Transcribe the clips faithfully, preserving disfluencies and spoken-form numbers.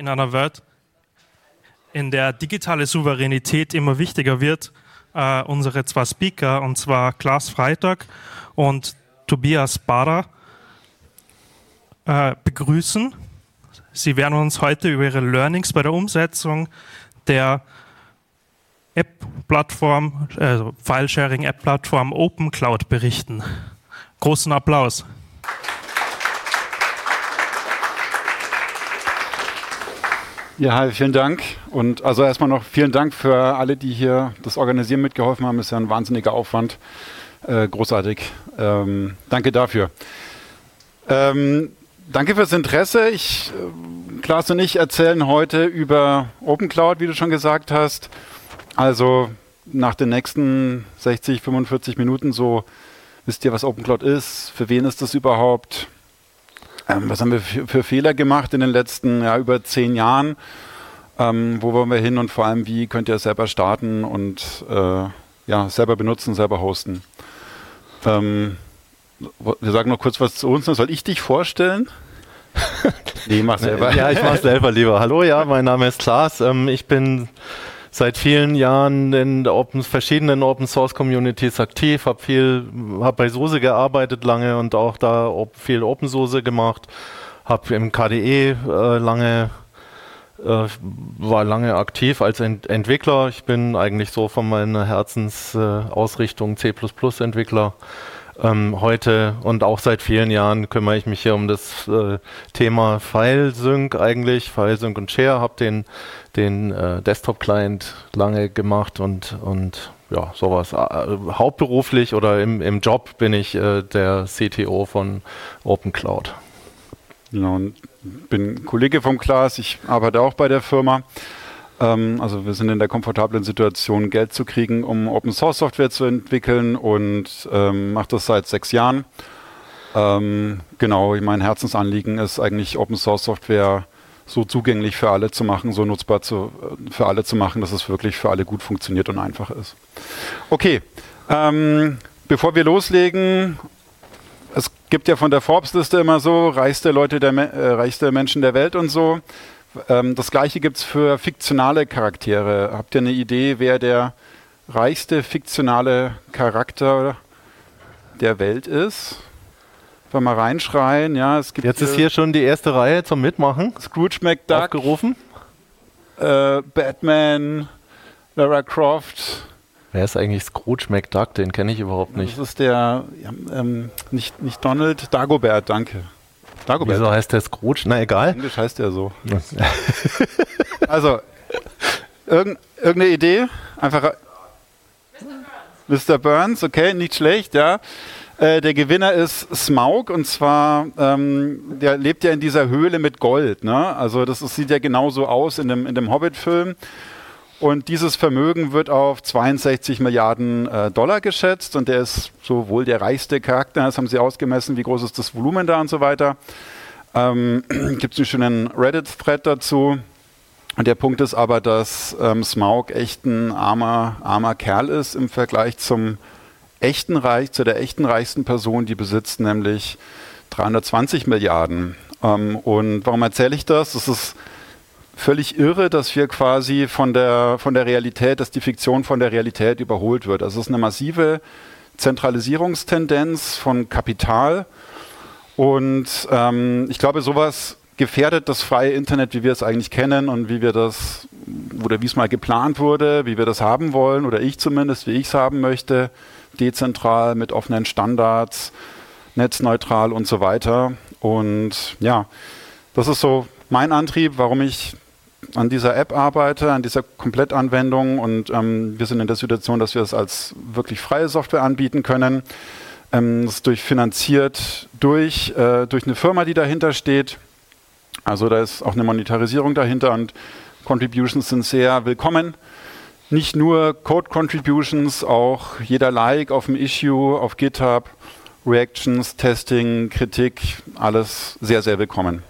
einer Welt, in der digitale Souveränität immer wichtiger wird, äh, unsere zwei Speaker, und zwar Klaas Freitag und Tobias Bader, äh, begrüßen. Sie werden uns heute über ihre Learnings bei der Umsetzung der App-Plattform, also File-Sharing-App-Plattform OpenCloud berichten. Großen Applaus. Ja, hi, vielen Dank. Und also erstmal noch vielen Dank für alle, die hier das Organisieren mitgeholfen haben. Ist ja ein wahnsinniger Aufwand. Äh, großartig. Ähm, danke dafür. Ähm, danke fürs Interesse. Ich, äh, Klaas und ich erzählen heute über OpenCloud, wie du schon gesagt hast. Also nach den nächsten sechzig, fünfundvierzig Minuten so wisst ihr, was OpenCloud ist, für wen ist das überhaupt, ähm, was haben wir für, für Fehler gemacht in den letzten ja, über zehn Jahren, ähm, wo wollen wir hin und vor allem, wie könnt ihr es selber starten und äh, ja, selber benutzen, selber hosten. Ähm, wir sagen noch kurz was zu uns, soll ich dich vorstellen? Nee, mach selber. Ja, ich mach selber lieber. Hallo, ja, mein Name ist Klaas. Ähm, ich bin seit vielen Jahren in Open, verschiedenen Open-Source-Communities aktiv, habe viel, habe bei SUSE gearbeitet lange und auch da op, viel OpenSUSE gemacht, habe im K D E äh, lange, äh, war lange aktiv als Ent Entwickler. Ich bin eigentlich so von meiner Herzensausrichtung äh, C plus plus Entwickler. Ähm, heute und auch seit vielen Jahren kümmere ich mich hier um das äh, Thema FileSync eigentlich, FileSync und Share, habe den, den äh, Desktop-Client lange gemacht und, und ja, sowas. Äh, hauptberuflich oder im, im Job bin ich äh, der C T O von OpenCloud. Genau, und bin Kollege vom Klaas, ich arbeite auch bei der Firma. Also wir sind in der komfortablen Situation, Geld zu kriegen, um Open-Source-Software zu entwickeln und ähm, mache das seit sechs Jahren. Ähm, genau, mein Herzensanliegen ist eigentlich Open-Source-Software so zugänglich für alle zu machen, so nutzbar zu, für alle zu machen, dass es wirklich für alle gut funktioniert und einfach ist. Okay, ähm, bevor wir loslegen, es gibt ja von der Forbes-Liste immer so, reichste Leute der, äh, reichste Menschen der Welt und so. Das Gleiche gibt es für fiktionale Charaktere. Habt ihr eine Idee, wer der reichste fiktionale Charakter der Welt ist? Wenn wir mal reinschreien, ja, es gibt. Jetzt hier ist hier schon die erste Reihe zum Mitmachen. Scrooge McDuck aufgerufen. Äh, Batman, Lara Croft. Wer ist eigentlich Scrooge McDuck? Den kenne ich überhaupt nicht. Das ist der, ja, ähm, nicht, nicht Donald, Dagobert, danke. Dagobert. Wieso heißt der Scrooge? Na egal. Englisch heißt der so. Also, irgend, irgendeine Idee? Einfach Mister Burns, okay, nicht schlecht, ja. Äh, der Gewinner ist Smaug und zwar, ähm, der lebt ja in dieser Höhle mit Gold, ne? Also das ist, sieht ja genauso aus in dem, in dem Hobbit-Film. Und dieses Vermögen wird auf zweiundsechzig Milliarden äh, Dollar geschätzt und der ist so wohl der reichste Charakter. Das haben sie ausgemessen, wie groß ist das Volumen da und so weiter. Ähm, gibt es einen schönen Reddit-Thread dazu. Und der Punkt ist aber, dass ähm, Smaug echt ein armer, armer Kerl ist im Vergleich zum echten Reich, zu der echten reichsten Person, die besitzt nämlich dreihundertzwanzig Milliarden. Ähm, und warum erzähle ich das? Das ist völlig irre, dass wir quasi von der, von der Realität, dass die Fiktion von der Realität überholt wird. Also es ist eine massive Zentralisierungstendenz von Kapital und ähm, ich glaube, sowas gefährdet das freie Internet, wie wir es eigentlich kennen und wie wir das, oder wie es mal geplant wurde, wie wir das haben wollen, oder ich zumindest, wie ich es haben möchte, dezentral, mit offenen Standards, netzneutral und so weiter. Und ja, das ist so mein Antrieb, warum ich an dieser App arbeite, an dieser Komplettanwendung und ähm, wir sind in der Situation, dass wir es als wirklich freie Software anbieten können. Ähm, das ist durchfinanziert durch, äh, durch eine Firma, die dahinter steht. Also da ist auch eine Monetarisierung dahinter und Contributions sind sehr willkommen. Nicht nur Code-Contributions, auch jeder Like auf dem Issue, auf GitHub, Reactions, Testing, Kritik, alles sehr, sehr willkommen.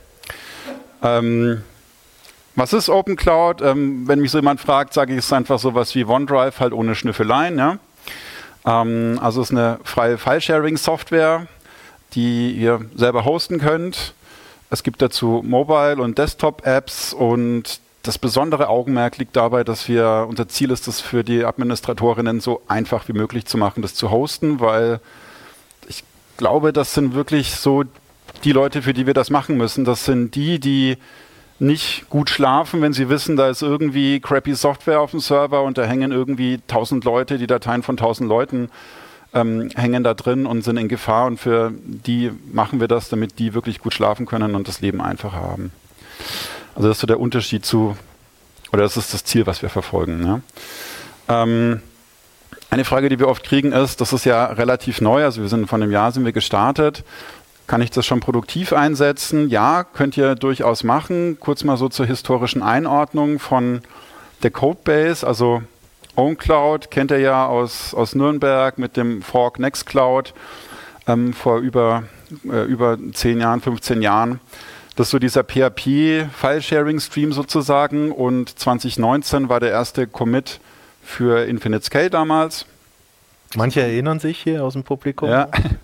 Ähm, was ist OpenCloud? Ähm, wenn mich so jemand fragt, sage ich, es ist einfach sowas wie OneDrive, halt ohne Schnüffeleien. Ja? Ähm, also es ist eine freie File-Sharing-Software, die ihr selber hosten könnt. Es gibt dazu Mobile- und Desktop-Apps und das besondere Augenmerk liegt dabei, dass wir, unser Ziel ist es für die Administratorinnen so einfach wie möglich zu machen, das zu hosten, weil ich glaube, das sind wirklich so die Leute, für die wir das machen müssen. Das sind die, die nicht gut schlafen, wenn sie wissen, da ist irgendwie crappy Software auf dem Server und da hängen irgendwie tausend Leute, die Dateien von tausend Leuten ähm, hängen da drin und sind in Gefahr, und für die machen wir das, damit die wirklich gut schlafen können und das Leben einfach haben. Also das ist so der Unterschied zu, oder das ist das Ziel, was wir verfolgen. Ne? Ähm, eine Frage, die wir oft kriegen, ist, das ist ja relativ neu, also wir sind vor einem Jahr sind wir gestartet. Kann ich das schon produktiv einsetzen? Ja, könnt ihr durchaus machen. Kurz mal so zur historischen Einordnung von der Codebase. Also OwnCloud kennt ihr ja aus, aus Nürnberg mit dem Fork Nextcloud ähm, vor über, äh, über zehn Jahren, fünfzehn Jahren. Das ist so dieser P H P-File-Sharing-Stream sozusagen. Und zwanzig neunzehn war der erste Commit für Infinite Scale damals. Manche erinnern sich hier aus dem Publikum. Ja.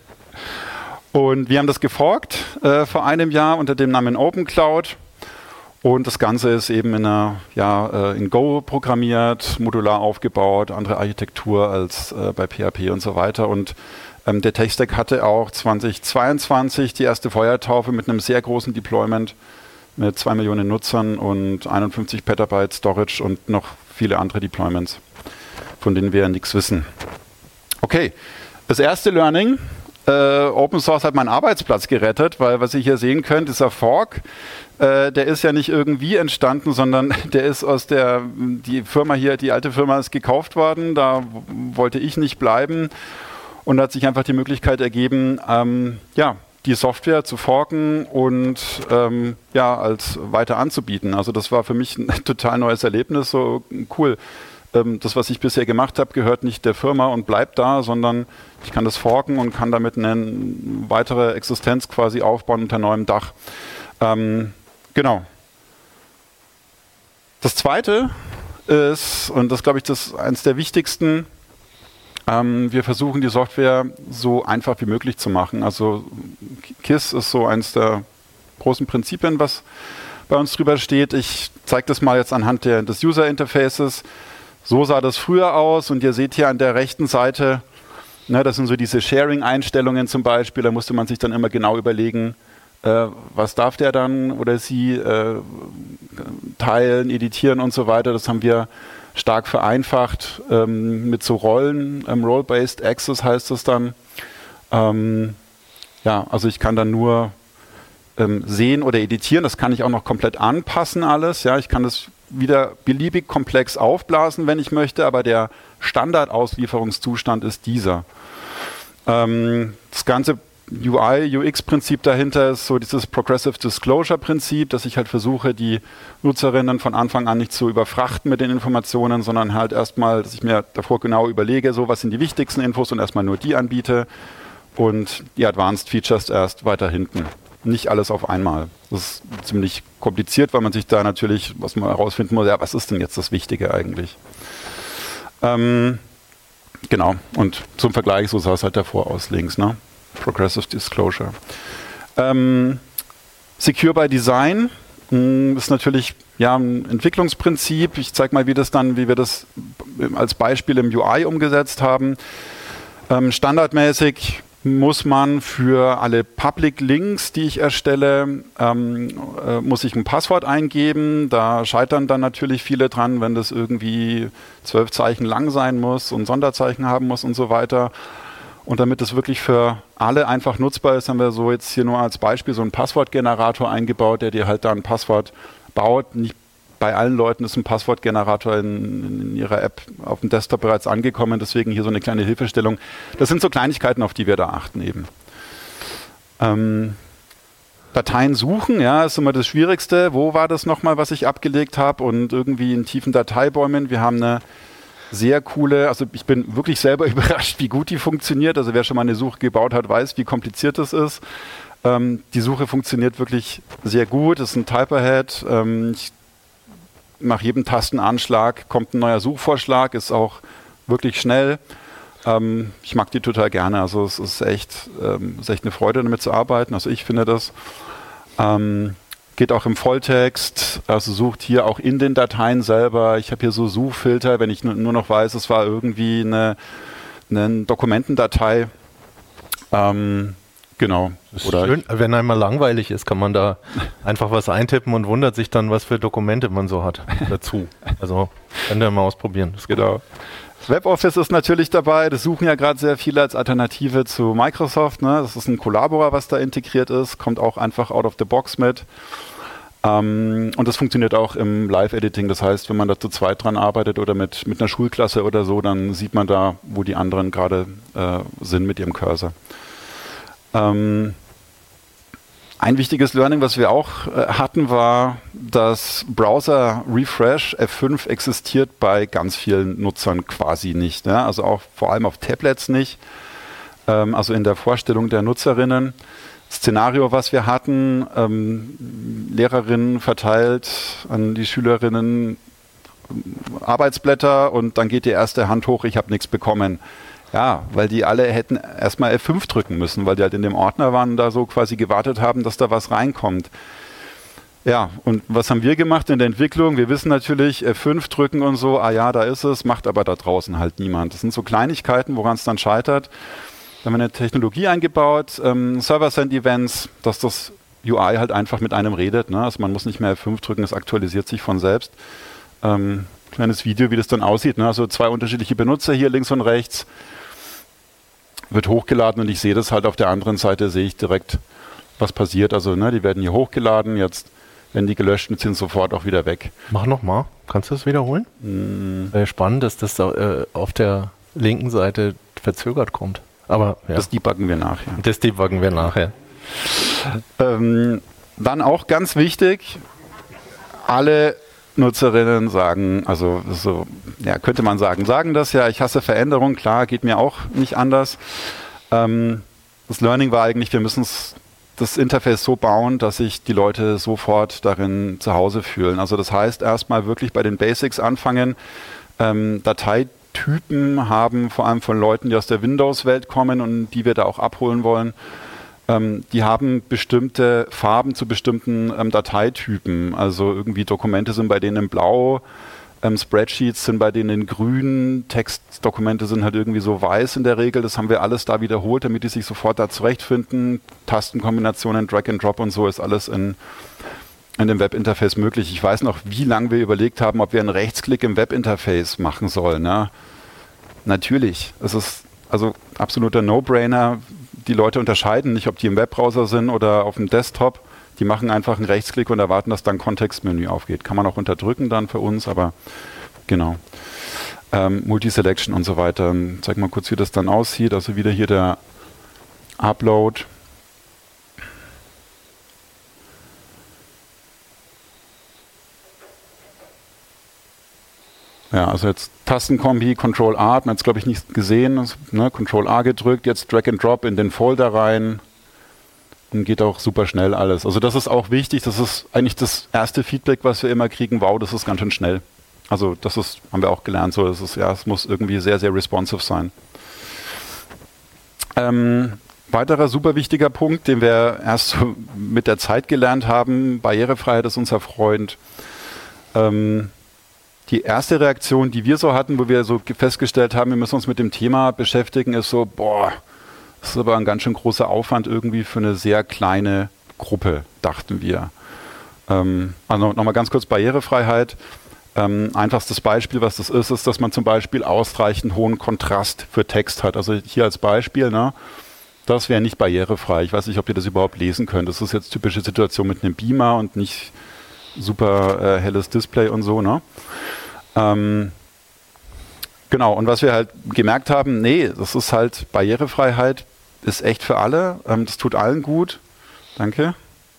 Und wir haben das geforkt äh, vor einem Jahr unter dem Namen OpenCloud. Und das Ganze ist eben in, einer, ja, äh, in Go programmiert, modular aufgebaut, andere Architektur als äh, bei P H P und so weiter. Und ähm, der Tech-Stack hatte auch zwanzig zweiundzwanzig die erste Feuertaufe mit einem sehr großen Deployment mit zwei Millionen Nutzern und einundfünfzig Petabyte Storage und noch viele andere Deployments, von denen wir ja nichts wissen. Okay, das erste Learning. Uh, Open Source hat meinen Arbeitsplatz gerettet, weil was ihr hier sehen könnt, dieser Fork, äh, der ist ja nicht irgendwie entstanden, sondern der ist aus der, die Firma hier, die alte Firma ist gekauft worden, da wollte ich nicht bleiben und da hat sich einfach die Möglichkeit ergeben, ähm, ja, die Software zu forken und ähm, ja, als weiter anzubieten. Also das war für mich ein total neues Erlebnis, so cool. Das, was ich bisher gemacht habe, gehört nicht der Firma und bleibt da, sondern ich kann das forken und kann damit eine weitere Existenz quasi aufbauen unter neuem Dach. Ähm, genau. Das Zweite ist, und das glaube ich, das ist eines der wichtigsten, ähm, wir versuchen die Software so einfach wie möglich zu machen. Also K I S S ist so eines der großen Prinzipien, was bei uns drüber steht. Ich zeige das mal jetzt anhand der, des User Interfaces. So sah das früher aus und ihr seht hier an der rechten Seite, ne, das sind so diese Sharing-Einstellungen zum Beispiel, da musste man sich dann immer genau überlegen, äh, was darf der dann oder sie äh, teilen, editieren und so weiter. Das haben wir stark vereinfacht ähm, mit so Rollen, ähm, Role-Based Access heißt das dann. Ähm, ja, also ich kann dann nur ähm, sehen oder editieren, das kann ich auch noch komplett anpassen alles, ja, ich kann das wieder beliebig komplex aufblasen, wenn ich möchte, aber der Standardauslieferungszustand ist dieser. Ähm, das ganze U I, U X-Prinzip dahinter ist so dieses Progressive Disclosure-Prinzip, dass ich halt versuche, die Nutzerinnen von Anfang an nicht zu überfrachten mit den Informationen, sondern halt erstmal, dass ich mir davor genau überlege, so was sind die wichtigsten Infos und erstmal nur die anbiete und die Advanced Features erst weiter hinten. Nicht alles auf einmal. Das ist ziemlich kompliziert, weil man sich da natürlich, was man herausfinden muss, ja, was ist denn jetzt das Wichtige eigentlich? Ähm, genau, und zum Vergleich, so sah es halt davor aus, links, ne? Progressive Disclosure. Ähm, Secure by Design mh, ist natürlich ja, ein Entwicklungsprinzip. Ich zeige mal, wie das dann, wie wir das als Beispiel im U I umgesetzt haben. Ähm, standardmäßig muss man für alle Public Links, die ich erstelle, ähm, äh, muss ich ein Passwort eingeben. Da scheitern dann natürlich viele dran, wenn das irgendwie zwölf Zeichen lang sein muss und Sonderzeichen haben muss und so weiter. Und damit es wirklich für alle einfach nutzbar ist, haben wir so jetzt hier nur als Beispiel so einen Passwortgenerator eingebaut, der dir halt da ein Passwort baut. Nicht bei allen Leuten ist ein Passwortgenerator in, in ihrer App auf dem Desktop bereits angekommen, deswegen hier so eine kleine Hilfestellung. Das sind so Kleinigkeiten, auf die wir da achten eben. Ähm, Dateien suchen, ja, ist immer das Schwierigste. Wo war das nochmal, was ich abgelegt habe? Und irgendwie in tiefen Dateibäumen. Wir haben eine sehr coole, also ich bin wirklich selber überrascht, wie gut die funktioniert. Also wer schon mal eine Suche gebaut hat, weiß, wie kompliziert das ist. Ähm, die Suche funktioniert wirklich sehr gut. Das ist ein Type-Ahead. Ähm, ich nach jedem Tastenanschlag kommt ein neuer Suchvorschlag, ist auch wirklich schnell. Ähm, ich mag die total gerne, also es ist echt, ähm, ist echt eine Freude, damit zu arbeiten, also ich finde das. Ähm, geht auch im Volltext, also sucht hier auch in den Dateien selber. Ich habe hier so Suchfilter, wenn ich nur, nur noch weiß, es war irgendwie eine, eine Dokumentendatei. Ähm, genau. Ist Oder schön, wenn einmal langweilig ist, kann man da einfach was eintippen und wundert sich dann, was für Dokumente man so hat dazu. Also könnt ihr mal ausprobieren. Das genau. WebOffice ist natürlich dabei. Das suchen ja gerade sehr viele als Alternative zu Microsoft. Ne? Das ist ein Collabora, was da integriert ist. Kommt auch einfach out of the box mit. Ähm, und das funktioniert auch im Live-Editing. Das heißt, wenn man da zu zweit dran arbeitet oder mit, mit einer Schulklasse oder so, dann sieht man da, wo die anderen gerade äh, sind mit ihrem Cursor. Ähm, Ein wichtiges Learning, was wir auch äh, hatten, war, dass Browser Refresh F fünf existiert bei ganz vielen Nutzern quasi nicht. Ne? Also auch vor allem auf Tablets nicht. Ähm, also in der Vorstellung der Nutzerinnen. Szenario, was wir hatten, ähm, Lehrerinnen verteilt an die Schülerinnen Arbeitsblätter und dann geht die erste Hand hoch, ich habe nichts bekommen. Ja, weil die alle hätten erstmal F fünf drücken müssen, weil die halt in dem Ordner waren und da so quasi gewartet haben, dass da was reinkommt. Ja, und was haben wir gemacht in der Entwicklung? Wir wissen natürlich, F fünf drücken und so, ah ja, da ist es, macht aber da draußen halt niemand. Das sind so Kleinigkeiten, woran es dann scheitert. Da haben wir eine Technologie eingebaut, ähm, Server-Send-Events, dass das U I halt einfach mit einem redet. Ne? Also man muss nicht mehr F fünf drücken, es aktualisiert sich von selbst. Ähm, kleines Video, wie das dann aussieht. Ne? Also zwei unterschiedliche Benutzer hier links und rechts. Wird hochgeladen und ich sehe das halt auf der anderen Seite, sehe ich direkt, was passiert. Also ne, die werden hier hochgeladen, jetzt wenn die gelöscht sind, sind sofort auch wieder weg. Mach nochmal, kannst du das wiederholen? Mm. Wäre spannend, dass das da, äh, auf der linken Seite verzögert kommt. Aber ja. Das debuggen wir nachher. Das debuggen wir nachher. Ähm, dann auch ganz wichtig, alle Nutzerinnen sagen, also so, ja, könnte man sagen, sagen das ja, ich hasse Veränderung, klar, geht mir auch nicht anders. Ähm, das Learning war eigentlich, wir müssen das Interface so bauen, dass sich die Leute sofort darin zu Hause fühlen. Also das heißt, erstmal wirklich bei den Basics anfangen, ähm, Dateitypen haben, vor allem von Leuten, die aus der Windows-Welt kommen und die wir da auch abholen wollen. Ähm, die haben bestimmte Farben zu bestimmten ähm, Dateitypen. Also irgendwie Dokumente sind bei denen in blau, ähm, Spreadsheets sind bei denen in grün, Textdokumente sind halt irgendwie so weiß in der Regel. Das haben wir alles da wiederholt, damit die sich sofort da zurechtfinden. Tastenkombinationen, Drag and Drop und so ist alles in, in dem Webinterface möglich. Ich weiß noch, wie lange wir überlegt haben, ob wir einen Rechtsklick im Webinterface machen sollen. Ne? Natürlich, es ist also absoluter No-Brainer. Die Leute unterscheiden nicht, ob die im Webbrowser sind oder auf dem Desktop. Die machen einfach einen Rechtsklick und erwarten, dass dann ein Kontextmenü aufgeht. Kann man auch unterdrücken dann für uns, aber genau. Ähm, Multiselection und so weiter. Zeig mal kurz, wie das dann aussieht. Also wieder hier der Upload. Ja, also jetzt Tastenkombi, Control A, hat man jetzt glaube ich nicht gesehen, also, ne, Control A gedrückt, jetzt Drag and Drop in den Folder rein und geht auch super schnell alles. Also das ist auch wichtig, das ist eigentlich das erste Feedback, was wir immer kriegen, wow, das ist ganz schön schnell. Also das ist, haben wir auch gelernt, so, das ist, ja, es muss irgendwie sehr, sehr responsive sein. Ähm, weiterer super wichtiger Punkt, den wir erst so mit der Zeit gelernt haben, Barrierefreiheit ist unser Freund. Ähm, Die erste Reaktion, die wir so hatten, wo wir so festgestellt haben, wir müssen uns mit dem Thema beschäftigen, ist so, boah, das ist aber ein ganz schön großer Aufwand irgendwie für eine sehr kleine Gruppe, dachten wir. Ähm, also nochmal ganz kurz Barrierefreiheit. Ähm, einfachstes Beispiel, was das ist, ist, dass man zum Beispiel ausreichend hohen Kontrast für Text hat. Also hier als Beispiel, ne, das wäre nicht barrierefrei. Ich weiß nicht, ob ihr das überhaupt lesen könnt. Das ist jetzt typische Situation mit einem Beamer und nicht super äh, helles Display und so, ne? Ähm, genau, und was wir halt gemerkt haben, nee, das ist halt Barrierefreiheit, ist echt für alle, ähm, das tut allen gut. Danke.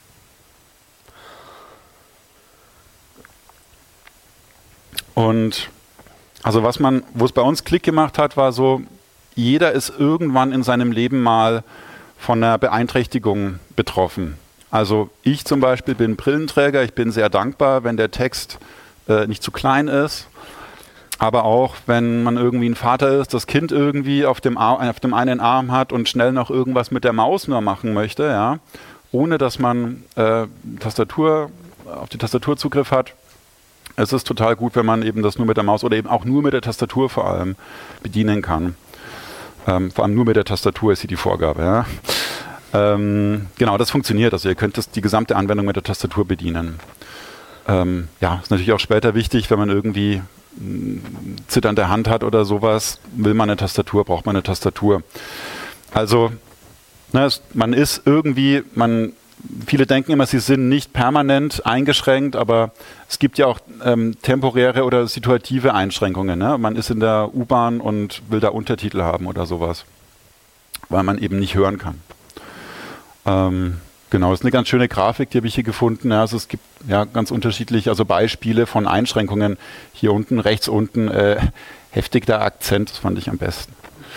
Und also was man, wo es bei uns Klick gemacht hat, war so, jeder ist irgendwann in seinem Leben mal von einer Beeinträchtigung betroffen. Also ich zum Beispiel bin Brillenträger, ich bin sehr dankbar, wenn der Text äh, nicht zu klein ist. Aber auch, wenn man irgendwie ein Vater ist, das Kind irgendwie auf dem, Ar- auf dem einen Arm hat und schnell noch irgendwas mit der Maus nur machen möchte, ja, ohne dass man äh, Tastatur, auf die Tastatur Zugriff hat. Es ist total gut, wenn man eben das nur mit der Maus oder eben auch nur mit der Tastatur vor allem bedienen kann. Ähm, vor allem nur mit der Tastatur ist hier die Vorgabe. Ja? Ähm, genau, das funktioniert. Also ihr könnt das, die gesamte Anwendung mit der Tastatur bedienen. Ähm, ja, ist natürlich auch später wichtig, wenn man irgendwie mh, zitternde Hand hat oder sowas, will man eine Tastatur, braucht man eine Tastatur. Also, ne, es, man ist irgendwie, man, viele denken immer, sie sind nicht permanent eingeschränkt, aber es gibt ja auch ähm, temporäre oder situative Einschränkungen. Ne? Man ist in der U-Bahn und will da Untertitel haben oder sowas, weil man eben nicht hören kann. Ähm, genau, das ist eine ganz schöne Grafik, die habe ich hier gefunden. Ja, also es gibt ja ganz unterschiedliche, also Beispiele von Einschränkungen. Hier unten, rechts unten, äh, heftiger Akzent, das fand ich am besten.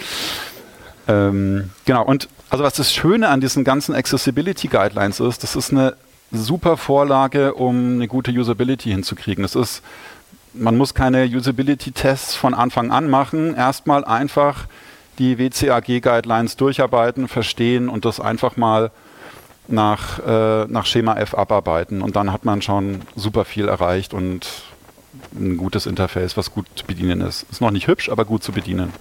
Ähm, genau, und also was das Schöne an diesen ganzen Accessibility Guidelines ist, das ist eine super Vorlage, um eine gute Usability hinzukriegen. Das ist, man muss keine Usability-Tests von Anfang an machen, erstmal einfach die W C A G-Guidelines durcharbeiten, verstehen und das einfach mal nach, äh, nach Schema F abarbeiten. Und dann hat man schon super viel erreicht und ein gutes Interface, was gut zu bedienen ist. Ist noch nicht hübsch, aber gut zu bedienen.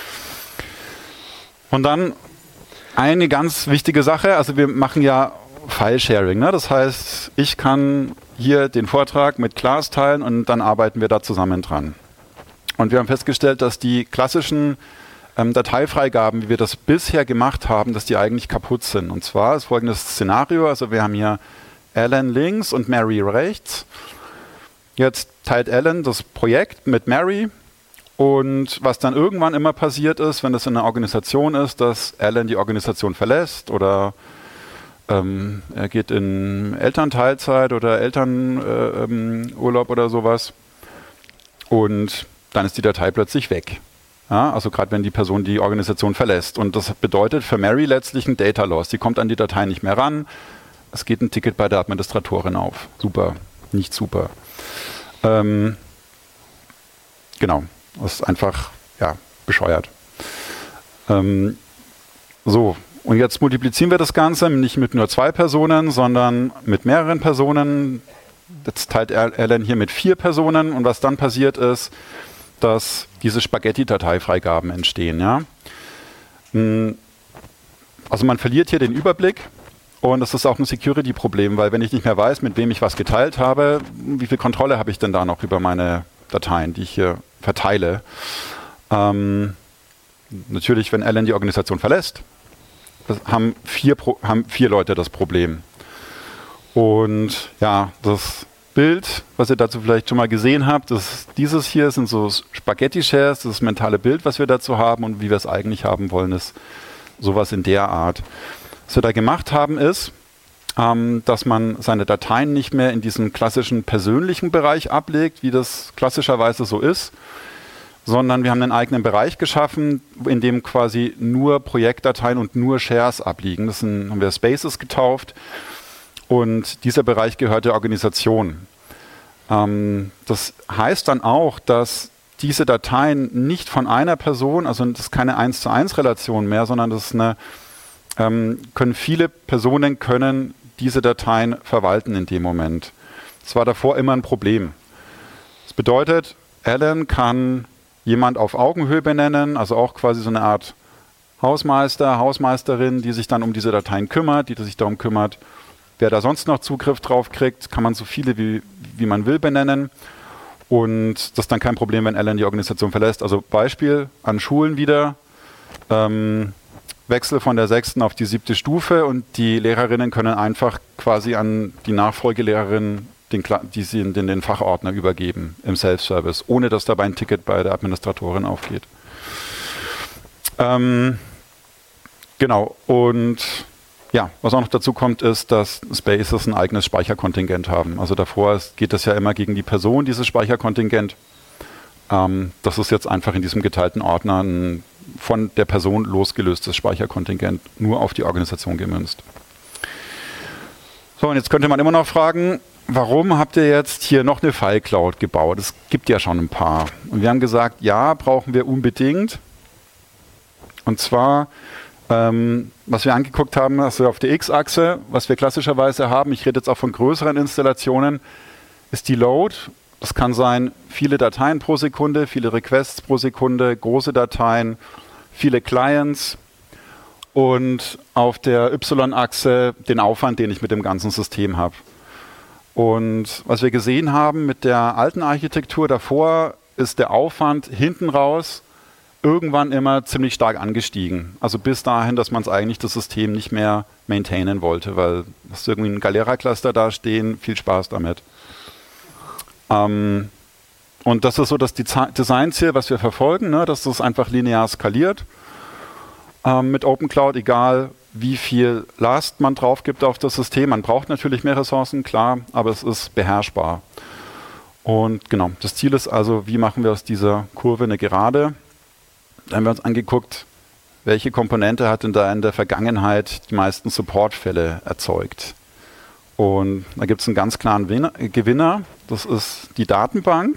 Und dann eine ganz wichtige Sache, also wir machen ja File-Sharing, ne? Das heißt, ich kann hier den Vortrag mit Klaas teilen und dann arbeiten wir da zusammen dran. Und wir haben festgestellt, dass die klassischen ähm, Dateifreigaben, wie wir das bisher gemacht haben, dass die eigentlich kaputt sind. Und zwar ist folgendes Szenario, also wir haben hier Alan links und Mary rechts. Jetzt teilt Alan das Projekt mit Mary. Und was dann irgendwann immer passiert ist, wenn das in einer Organisation ist, dass Alan die Organisation verlässt oder ähm, er geht in Elternteilzeit oder Elternurlaub äh, oder sowas und dann ist die Datei plötzlich weg. Ja, also gerade wenn die Person die Organisation verlässt. Und das bedeutet für Mary letztlich ein Data Loss. Die kommt an die Datei nicht mehr ran. Es geht ein Ticket bei der Administratorin auf. Super, nicht super. Ähm, genau. Das ist einfach, ja, bescheuert. Ähm, so, und jetzt multiplizieren wir das Ganze nicht mit nur zwei Personen, sondern mit mehreren Personen. Jetzt teilt Alan hier mit vier Personen und was dann passiert ist, dass diese Spaghetti-Dateifreigaben entstehen. Ja? Also man verliert hier den Überblick und das ist auch ein Security-Problem, weil wenn ich nicht mehr weiß, mit wem ich was geteilt habe, wie viel Kontrolle habe ich denn da noch über meine Dateien, die ich hier verteile. Ähm, natürlich, wenn Alan die Organisation verlässt, haben vier, Pro- haben vier Leute das Problem. Und ja, das Bild, was ihr dazu vielleicht schon mal gesehen habt, das, dieses hier sind so Spaghetti-Shares, das mentale Bild, was wir dazu haben und wie wir es eigentlich haben wollen, ist sowas in der Art. Was wir da gemacht haben, ist, ähm, dass man seine Dateien nicht mehr in diesen klassischen persönlichen Bereich ablegt, wie das klassischerweise so ist, sondern wir haben einen eigenen Bereich geschaffen, in dem quasi nur Projektdateien und nur Shares abliegen. Das sind, haben wir Spaces getauft und dieser Bereich gehört der Organisation. Ähm, das heißt dann auch, dass diese Dateien nicht von einer Person, also das ist keine eins zu eins Relation mehr, sondern das ist eine, ähm, können viele Personen können diese Dateien verwalten in dem Moment. Das war davor immer ein Problem. Das bedeutet, Alan kann jemand auf Augenhöhe benennen, also auch quasi so eine Art Hausmeister, Hausmeisterin, die sich dann um diese Dateien kümmert, die sich darum kümmert, wer da sonst noch Zugriff drauf kriegt, kann man so viele wie, wie man will benennen. Und das ist dann kein Problem, wenn Alan die Organisation verlässt. Also Beispiel an Schulen wieder. Ähm, Wechsel von der sechsten auf die siebte Stufe und die Lehrerinnen können einfach quasi an die Nachfolgelehrerin den, die sie in den, den Fachordner übergeben im Self-Service, ohne dass dabei ein Ticket bei der Administratorin aufgeht. Ähm, genau, und ja, was auch noch dazu kommt, ist, dass Spaces ein eigenes Speicherkontingent haben. Also davor ist, geht das ja immer gegen die Person, dieses Speicherkontingent. Ähm, das ist jetzt einfach in diesem geteilten Ordner ein von der Person losgelöstes Speicherkontingent, nur auf die Organisation gemünzt. So, und jetzt könnte man immer noch fragen, warum habt ihr jetzt hier noch eine File-Cloud gebaut? Es gibt ja schon ein paar. Und wir haben gesagt, ja, brauchen wir unbedingt. Und zwar Ähm, was wir angeguckt haben, also auf der X-Achse, was wir klassischerweise haben, ich rede jetzt auch von größeren Installationen, ist die Load. Das kann sein, viele Dateien pro Sekunde, viele Requests pro Sekunde, große Dateien, viele Clients und auf der Y-Achse den Aufwand, den ich mit dem ganzen System habe. Und was wir gesehen haben mit der alten Architektur davor, ist der Aufwand hinten raus irgendwann immer ziemlich stark angestiegen. Also bis dahin, dass man es eigentlich das System nicht mehr maintainen wollte, weil hast du irgendwie ein Galera-Cluster da stehen, viel Spaß damit. Ähm, und das ist so das Designziel, was wir verfolgen, ne, dass das einfach linear skaliert ähm, mit OpenCloud, egal wie viel Last man drauf gibt auf das System. Man braucht natürlich mehr Ressourcen, klar, aber es ist beherrschbar. Und genau, das Ziel ist also, wie machen wir aus dieser Kurve eine Gerade? Da haben wir uns angeguckt, welche Komponente hat denn da in der Vergangenheit die meisten Supportfälle erzeugt. Und da gibt es einen ganz klaren Gewinner, das ist die Datenbank.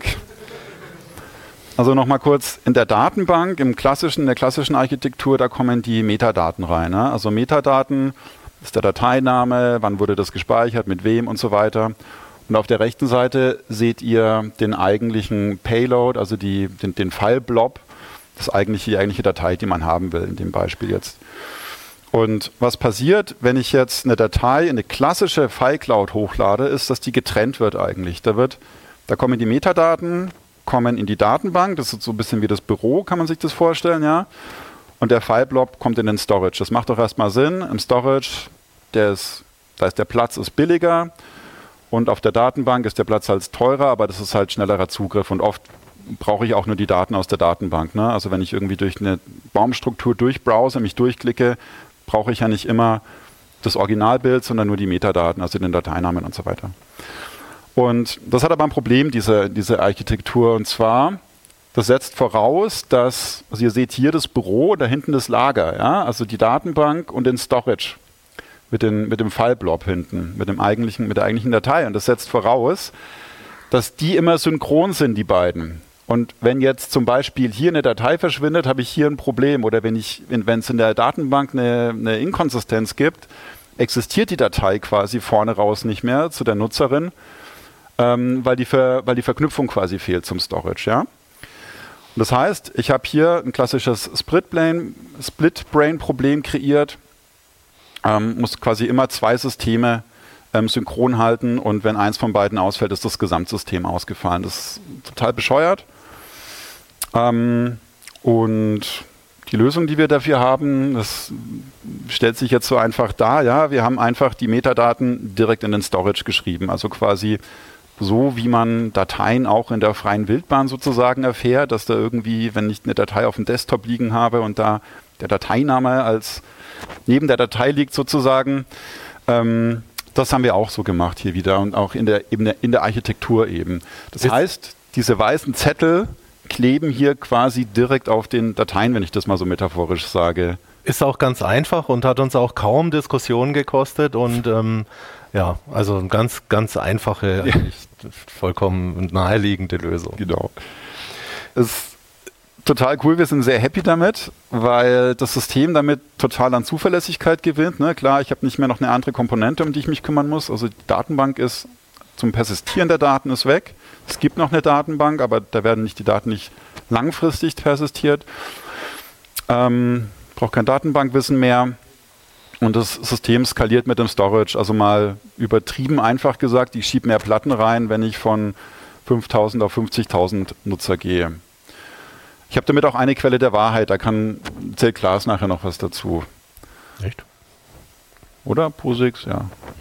Also nochmal kurz, in der Datenbank, im klassischen, in der klassischen Architektur, da kommen die Metadaten rein. Ne? Also Metadaten ist der Dateiname, wann wurde das gespeichert, mit wem und so weiter. Und auf der rechten Seite seht ihr den eigentlichen Payload, also die, den, den File-Blob, das eigentliche, die eigentliche Datei, die man haben will, in dem Beispiel jetzt. Und was passiert, wenn ich jetzt eine Datei in eine klassische File-Cloud hochlade, ist, dass die getrennt wird eigentlich. Da, wird, da kommen die Metadaten, kommen in die Datenbank, das ist so ein bisschen wie das Büro, kann man sich das vorstellen, ja. Und der File-Blob kommt in den Storage. Das macht doch erstmal Sinn. Im Storage, der ist, da ist der Platz ist billiger und auf der Datenbank ist der Platz halt teurer, aber das ist halt schnellerer Zugriff und oft brauche ich auch nur die Daten aus der Datenbank. Ne? Also wenn ich irgendwie durch eine Baumstruktur durchbrowse, mich durchklicke, brauche ich ja nicht immer das Originalbild, sondern nur die Metadaten, also den Dateinamen und so weiter. Und das hat aber ein Problem, diese, diese Architektur, und zwar, das setzt voraus, dass, also ihr seht hier das Büro, da hinten das Lager, ja? Also die Datenbank und den Storage mit, den, mit dem File-Blob hinten, mit, dem eigentlichen, mit der eigentlichen Datei. Und das setzt voraus, dass die immer synchron sind, die beiden. Und wenn jetzt zum Beispiel hier eine Datei verschwindet, habe ich hier ein Problem. Oder wenn ich, wenn es in der Datenbank eine, eine Inkonsistenz gibt, existiert die Datei quasi vorne raus nicht mehr zu der Nutzerin, ähm, weil, die Ver, weil die Verknüpfung quasi fehlt zum Storage. Ja? Und das heißt, ich habe hier ein klassisches Split-Brain-Problem kreiert, ähm, muss quasi immer zwei Systeme ähm, synchron halten und wenn eins von beiden ausfällt, ist das Gesamtsystem ausgefallen. Das ist total bescheuert. Ähm, und die Lösung, die wir dafür haben, das stellt sich jetzt so einfach dar. Ja, wir haben einfach die Metadaten direkt in den Storage geschrieben. Also quasi so, wie man Dateien auch in der freien Wildbahn sozusagen erfährt, dass da irgendwie, wenn ich eine Datei auf dem Desktop liegen habe und da der Dateiname als neben der Datei liegt sozusagen, ähm, das haben wir auch so gemacht hier wieder und auch in der, eben in der Architektur eben. Das Jetzt heißt, diese weißen Zettel kleben hier quasi direkt auf den Dateien, wenn ich das mal so metaphorisch sage. Ist auch ganz einfach und hat uns auch kaum Diskussionen gekostet und ähm, ja, also eine ganz, ganz einfache, ja. eigentlich vollkommen naheliegende Lösung. Genau. Ist total cool, wir sind sehr happy damit, weil das System damit total an Zuverlässigkeit gewinnt. Ne? Klar, ich habe nicht mehr noch eine andere Komponente, um die ich mich kümmern muss. Also die Datenbank ist zum Persistieren der Daten ist weg. Es gibt noch eine Datenbank, aber da werden nicht die Daten nicht langfristig persistiert. Ähm, braucht kein Datenbankwissen mehr. Und das System skaliert mit dem Storage. Also mal übertrieben einfach gesagt, ich schiebe mehr Platten rein, wenn ich von fünftausend auf fünfzigtausend Nutzer gehe. Ich habe damit auch eine Quelle der Wahrheit. Da kann zählt Klaas nachher noch was dazu. Echt? Oder? POSIX, ja.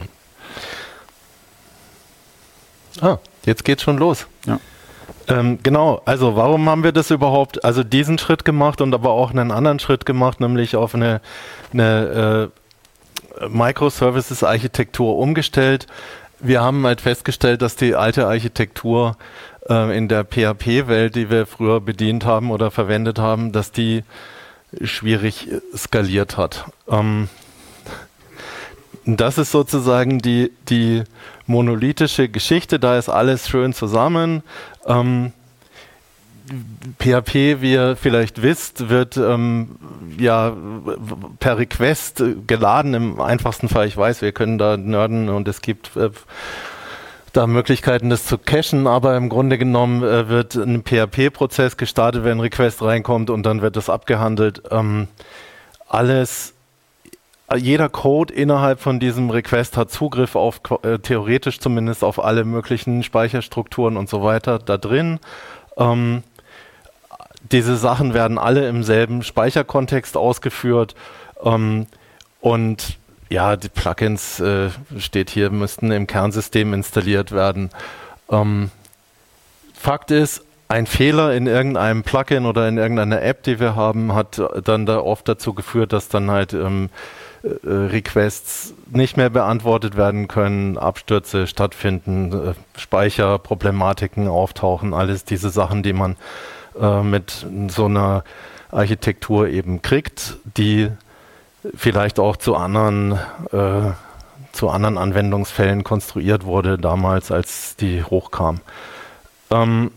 Ah, jetzt geht's schon los. Ja. Ähm, genau, also warum haben wir das überhaupt, also diesen Schritt gemacht und aber auch einen anderen Schritt gemacht, nämlich auf eine, eine äh, Microservices-Architektur umgestellt. Wir haben halt festgestellt, dass die alte Architektur äh, in der P H P-Welt, die wir früher bedient haben oder verwendet haben, dass die schwierig skaliert hat. Ähm, Das ist sozusagen die, die monolithische Geschichte, da ist alles schön zusammen. Ähm, P H P, wie ihr vielleicht wisst, wird ähm, ja per Request geladen, im einfachsten Fall. Ich weiß, wir können da nerden und es gibt äh, da Möglichkeiten, das zu cachen, aber im Grunde genommen äh, wird ein P H P-Prozess gestartet, wenn ein Request reinkommt und dann wird das abgehandelt. Ähm, alles, jeder Code innerhalb von diesem Request hat Zugriff auf, äh, theoretisch zumindest auf alle möglichen Speicherstrukturen und so weiter da drin. Ähm, diese Sachen werden alle im selben Speicherkontext ausgeführt ähm, und ja, die Plugins, äh, steht hier, müssten im Kernsystem installiert werden. Ähm, Fakt ist, ein Fehler in irgendeinem Plugin oder in irgendeiner App, die wir haben, hat dann da oft dazu geführt, dass dann halt ähm, äh, Requests nicht mehr beantwortet werden können, Abstürze stattfinden, äh, Speicherproblematiken auftauchen, alles diese Sachen, die man äh, mit so einer Architektur eben kriegt, die vielleicht auch zu anderen, äh, zu anderen Anwendungsfällen konstruiert wurde damals, als die hochkam. Ähm,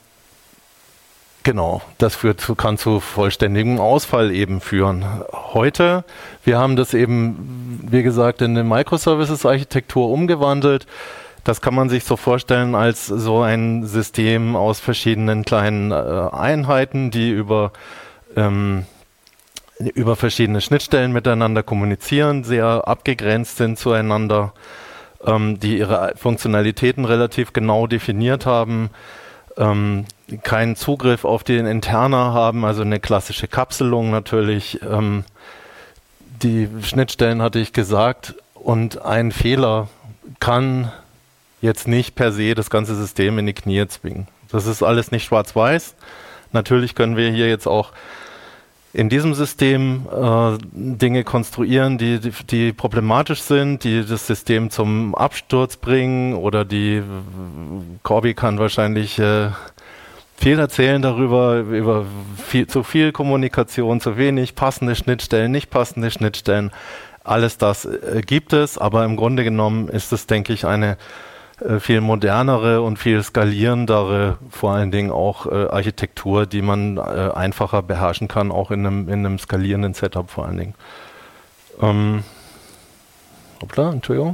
Genau, das führt zu, kann zu vollständigem Ausfall eben führen. Heute, wir haben das eben, wie gesagt, in eine Microservices-Architektur umgewandelt. Das kann man sich so vorstellen als so ein System aus verschiedenen kleinen äh, Einheiten, die über, ähm, über verschiedene Schnittstellen miteinander kommunizieren, sehr abgegrenzt sind zueinander, ähm, die ihre Funktionalitäten relativ genau definiert haben, ähm, keinen Zugriff auf den Interner haben, also eine klassische Kapselung natürlich. Ähm, die Schnittstellen hatte ich gesagt und ein Fehler kann jetzt nicht per se das ganze System in die Knie zwingen. Das ist alles nicht schwarz-weiß. Natürlich können wir hier jetzt auch in diesem System äh, Dinge konstruieren, die, die, die problematisch sind, die das System zum Absturz bringen oder die, Corby kann wahrscheinlich äh, viel erzählen darüber, über viel, zu viel Kommunikation, zu wenig, passende Schnittstellen, nicht passende Schnittstellen. Alles das äh, gibt es, aber im Grunde genommen ist es, denke ich, eine äh, viel modernere und viel skalierendere, vor allen Dingen auch äh, Architektur, die man äh, einfacher beherrschen kann, auch in einem, in einem skalierenden Setup vor allen Dingen. Ähm, hoppla, Entschuldigung.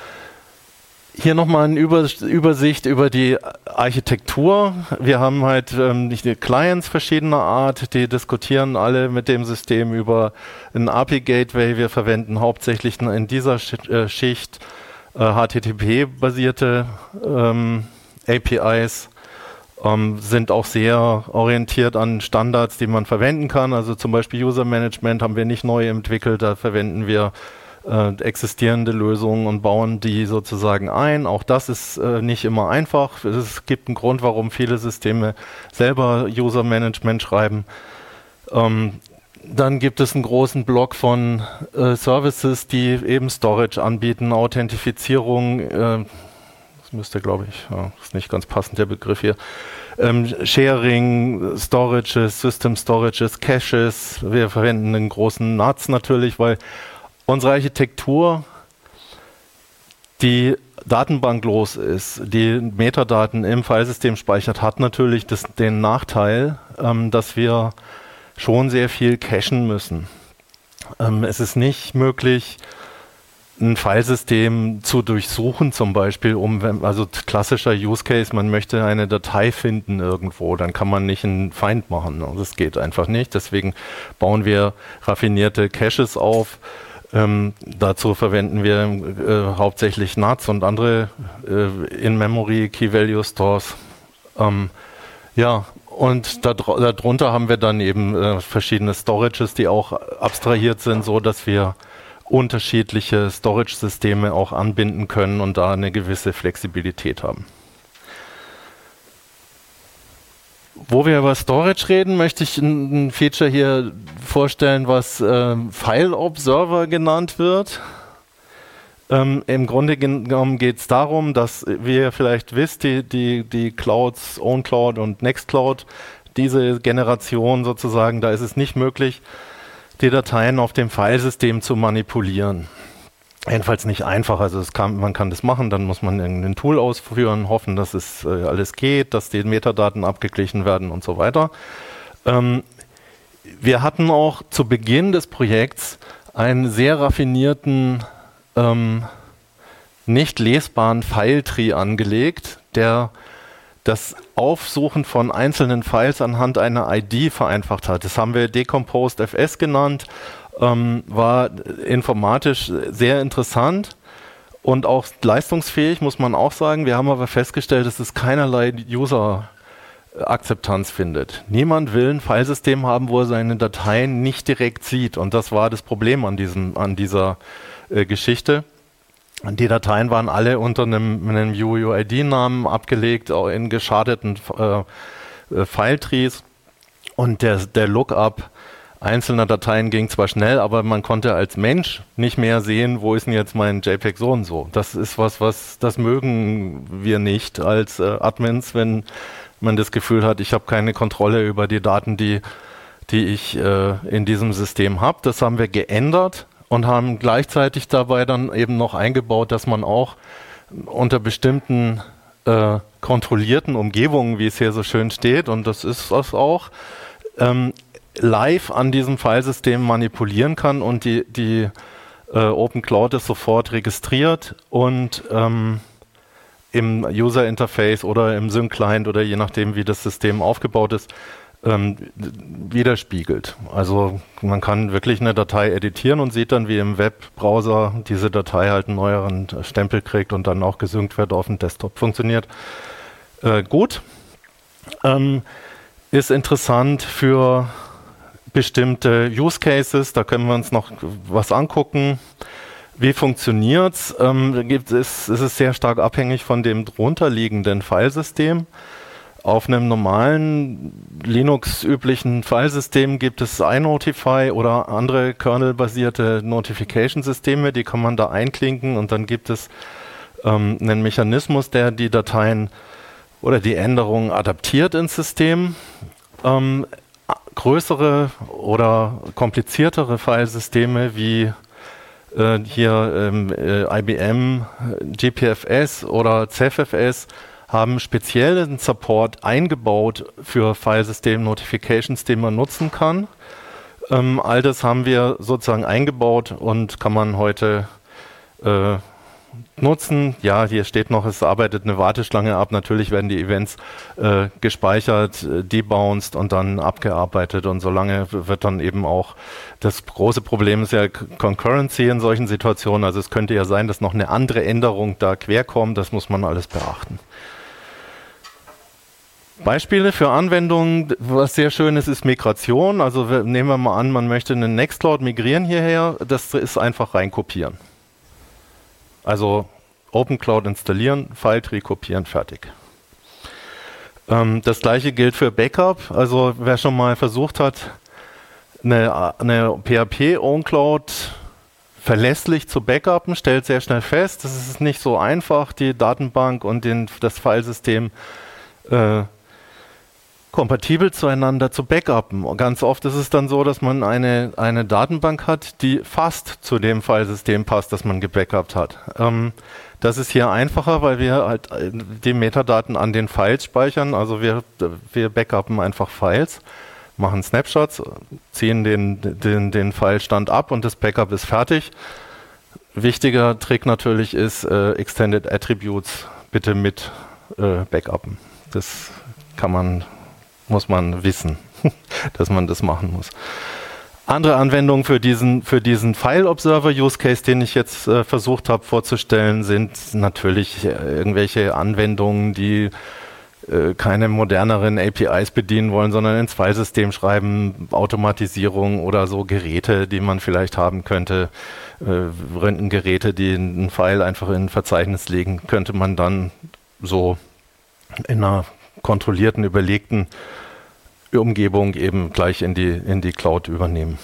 Hier nochmal eine Übersicht über die Architektur. Wir haben halt ähm, die Clients verschiedener Art, die diskutieren alle mit dem System über ein A P I-Gateway. Wir verwenden hauptsächlich in dieser Schicht äh, H T T P-basierte ähm, A P Is, ähm, sind auch sehr orientiert an Standards, die man verwenden kann. Also zum Beispiel User Management haben wir nicht neu entwickelt, da verwenden wir Äh, existierende Lösungen und bauen die sozusagen ein. Auch das ist äh, nicht immer einfach. Es gibt einen Grund, warum viele Systeme selber User Management schreiben. Ähm, dann gibt es einen großen Block von äh, Services, die eben Storage anbieten, Authentifizierung, äh, das müsste, glaube ich, ja, ist nicht ganz passend der Begriff hier, ähm, Sharing, Storages, System Storages, Caches. Wir verwenden einen großen N A T S natürlich, weil unsere Architektur, die datenbanklos ist, die Metadaten im Filesystem speichert, hat natürlich das, den Nachteil, ähm, dass wir schon sehr viel cachen müssen. Ähm, es ist nicht möglich, ein Filesystem zu durchsuchen zum Beispiel, um, also klassischer Use Case, man möchte eine Datei finden irgendwo, dann kann man nicht einen Find machen. Das geht einfach nicht. Deswegen bauen wir raffinierte Caches auf. Ähm, dazu verwenden wir äh, hauptsächlich N A T S und andere äh, In-Memory Key-Value-Stores. Ähm, ja, und darunter da haben wir dann eben äh, verschiedene Storages, die auch abstrahiert sind, so dass wir unterschiedliche Storage-Systeme auch anbinden können und da eine gewisse Flexibilität haben. Wo wir über Storage reden, möchte ich ein Feature hier vorstellen, was äh, File Observer genannt wird. Ähm, Im Grunde genommen geht es darum, dass, wie ihr vielleicht wisst, die, die, die Clouds, OwnCloud und Nextcloud, diese Generation sozusagen, da ist es nicht möglich, die Dateien auf dem Filesystem zu manipulieren. Jedenfalls nicht einfach. Also es kann, man kann das machen, dann muss man irgendein Tool ausführen, hoffen, dass es äh, alles geht, dass die Metadaten abgeglichen werden und so weiter. Ähm, wir hatten auch zu Beginn des Projekts einen sehr raffinierten, ähm, nicht lesbaren File-Tree angelegt, der das Aufsuchen von einzelnen Files anhand einer I D vereinfacht hat. Das haben wir Decomposed F S genannt, ähm, war informatisch sehr interessant und auch leistungsfähig, muss man auch sagen. Wir haben aber festgestellt, dass es keinerlei User-Akzeptanz findet. Niemand will ein Filesystem haben, wo er seine Dateien nicht direkt sieht, und das war das Problem an, diesem, an dieser äh, Geschichte. Die Dateien waren alle unter einem, einem U U I D-Namen abgelegt, auch in geschadeten äh, File-Trees, und der, der Lookup einzelner Dateien ging zwar schnell, aber man konnte als Mensch nicht mehr sehen, wo ist denn jetzt mein JPEG so und so. Das ist was, was das mögen wir nicht als äh, Admins, wenn man das Gefühl hat, ich habe keine Kontrolle über die Daten, die, die ich äh, in diesem System habe. Das haben wir geändert und haben gleichzeitig dabei dann eben noch eingebaut, dass man auch unter bestimmten äh, kontrollierten Umgebungen, wie es hier so schön steht, und das ist das auch, ähm, live an diesem Filesystem manipulieren kann, und die, die äh, Open Cloud ist sofort registriert und ähm, im User Interface oder im Sync Client oder je nachdem, wie das System aufgebaut ist, ähm, widerspiegelt. Also man kann wirklich eine Datei editieren und sieht dann, wie im Webbrowser diese Datei halt einen neueren Stempel kriegt und dann auch gesynkt wird auf dem Desktop. Funktioniert äh, gut. Ähm, ist interessant für bestimmte Use Cases, da können wir uns noch was angucken. Wie funktioniert es? Ähm, gibt es? Es ist sehr stark abhängig von dem drunterliegenden Filesystem. Auf einem normalen Linux-üblichen Filesystem gibt es iNotify oder andere Kernel-basierte Notification-Systeme, die kann man da einklinken, und dann gibt es ähm, einen Mechanismus, der die Dateien oder die Änderungen adaptiert ins System. Ähm, größere oder kompliziertere Filesysteme wie äh, hier ähm, äh, I B M, G P F S oder Z F S haben speziellen Support eingebaut für Filesystem-Notifications, den man nutzen kann. Ähm, all das haben wir sozusagen eingebaut und kann man heute äh, nutzen. Ja, hier steht noch, es arbeitet eine Warteschlange ab. Natürlich werden die Events äh, gespeichert, äh, debounced und dann abgearbeitet, und solange wird dann eben auch, das große Problem ist ja Concurrency in solchen Situationen. Also es könnte ja sein, dass noch eine andere Änderung da querkommt. Das muss man alles beachten. Beispiele für Anwendungen, was sehr schön ist, ist Migration. Also wir, nehmen wir mal an, man möchte einen Nextcloud migrieren hierher. Das ist einfach reinkopieren. Also Open Cloud installieren, File-Tree kopieren, fertig. Ähm, das gleiche gilt für Backup. Also wer schon mal versucht hat, eine, eine P H P-Own-Cloud verlässlich zu backuppen, stellt sehr schnell fest, es ist nicht so einfach, die Datenbank und den, das Filesystem äh, kompatibel zueinander zu backuppen. Und ganz oft ist es dann so, dass man eine, eine Datenbank hat, die fast zu dem Filesystem passt, das man gebackupt hat. Ähm, das ist hier einfacher, weil wir halt die Metadaten an den Files speichern. Also wir, wir backuppen einfach Files, machen Snapshots, ziehen den, den, den Filestand ab und das Backup ist fertig. Wichtiger Trick natürlich ist, äh, Extended Attributes bitte mit äh, backuppen. Das kann man muss man wissen, dass man das machen muss. Andere Anwendungen für diesen, für diesen File-Observer-Use-Case, den ich jetzt äh, versucht habe vorzustellen, sind natürlich äh, irgendwelche Anwendungen, die äh, keine moderneren A P Is bedienen wollen, sondern ins Filesystem schreiben, Automatisierung oder so Geräte, die man vielleicht haben könnte, äh, Röntgengeräte, die ein File einfach in ein Verzeichnis legen, könnte man dann so in einer kontrollierten, überlegten Umgebung eben gleich in die, in die Cloud übernehmen.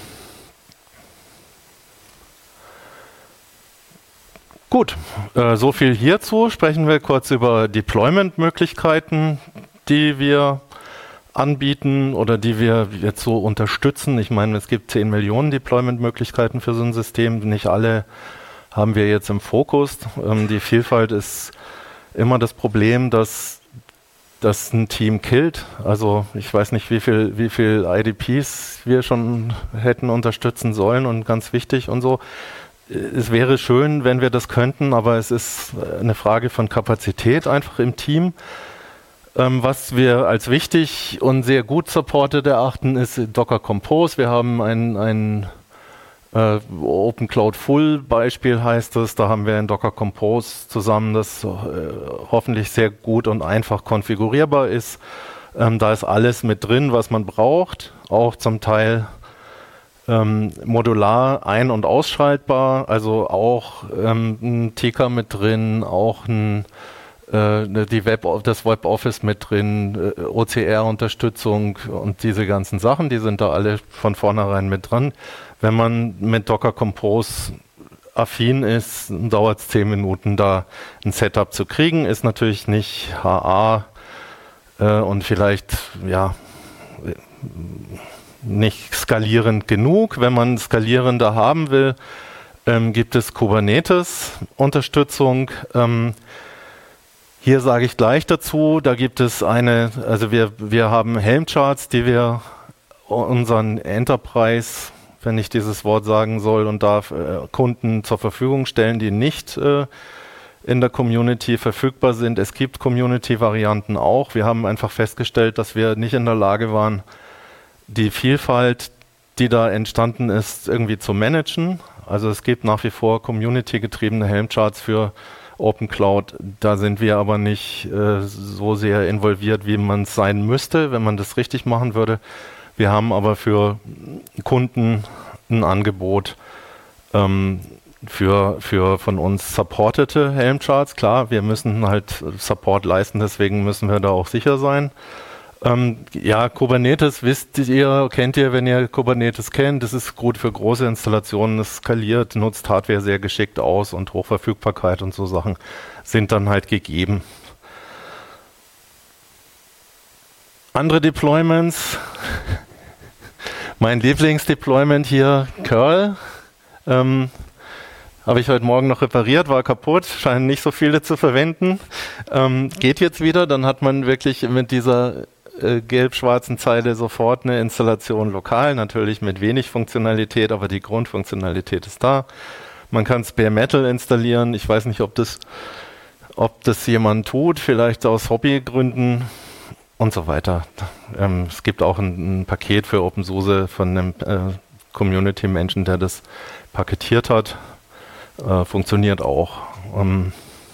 Gut, äh, so viel hierzu. Sprechen wir kurz über Deployment-Möglichkeiten, die wir anbieten oder die wir jetzt so unterstützen. Ich meine, es gibt zehn Millionen Deployment-Möglichkeiten für so ein System. Nicht alle haben wir jetzt im Fokus. Ähm, die Vielfalt ist immer das Problem, dass das ein Team killt. Also ich weiß nicht, wie viel, wie viel I D Ps wir schon hätten unterstützen sollen und ganz wichtig und so. Es wäre schön, wenn wir das könnten, aber es ist eine Frage von Kapazität einfach im Team. Ähm, was wir als wichtig und sehr gut supported erachten, ist Docker Compose. Wir haben ein, ein äh, Open Cloud Full Beispiel heißt es. Da haben wir in Docker Compose zusammen, das äh, hoffentlich sehr gut und einfach konfigurierbar ist. Ähm, da ist alles mit drin, was man braucht, auch zum Teil Ähm, modular ein- und ausschaltbar, also auch ähm, ein Ticker mit drin, auch ein, äh, die Web, das WebOffice mit drin, äh, O C R-Unterstützung und diese ganzen Sachen, die sind da alle von vornherein mit dran. Wenn man mit Docker Compose affin ist, dauert es zehn Minuten, da ein Setup zu kriegen, ist natürlich nicht H A äh, und vielleicht, ja, nicht skalierend genug. Wenn man skalierender haben will, ähm, gibt es Kubernetes-Unterstützung. Ähm, hier sage ich gleich dazu, da gibt es eine, also wir, wir haben Helm-Charts, die wir unseren Enterprise, wenn ich dieses Wort sagen soll und darf, äh, Kunden zur Verfügung stellen, die nicht äh, in der Community verfügbar sind. Es gibt Community-Varianten auch. Wir haben einfach festgestellt, dass wir nicht in der Lage waren, die Vielfalt, die da entstanden ist, irgendwie zu managen. Also es gibt nach wie vor community-getriebene Helm-Charts für Open Cloud. Da sind wir aber nicht äh, so sehr involviert, wie man es sein müsste, wenn man das richtig machen würde. Wir haben aber für Kunden ein Angebot ähm, für, für von uns supportete Helm-Charts. Klar, wir müssen halt Support leisten, deswegen müssen wir da auch sicher sein. Ähm, ja, Kubernetes wisst ihr, kennt ihr, wenn ihr Kubernetes kennt. Das ist gut für große Installationen, es skaliert, nutzt Hardware sehr geschickt aus und Hochverfügbarkeit und so Sachen sind dann halt gegeben. Andere Deployments. Mein Lieblingsdeployment hier, Curl. Ähm, Habe ich heute Morgen noch repariert, war kaputt, scheinen nicht so viele zu verwenden. Ähm, geht jetzt wieder, dann hat man wirklich mit dieser äh, gelb-schwarzen Zeile sofort eine Installation lokal, natürlich mit wenig Funktionalität, aber die Grundfunktionalität ist da. Man kann Bare Metal installieren, ich weiß nicht, ob das, ob das jemand tut, vielleicht aus Hobbygründen und so weiter. Ähm, es gibt auch ein, ein Paket für OpenSUSE von einem äh, Community-Menschen, der das paketiert hat. Äh, funktioniert auch. Ähm,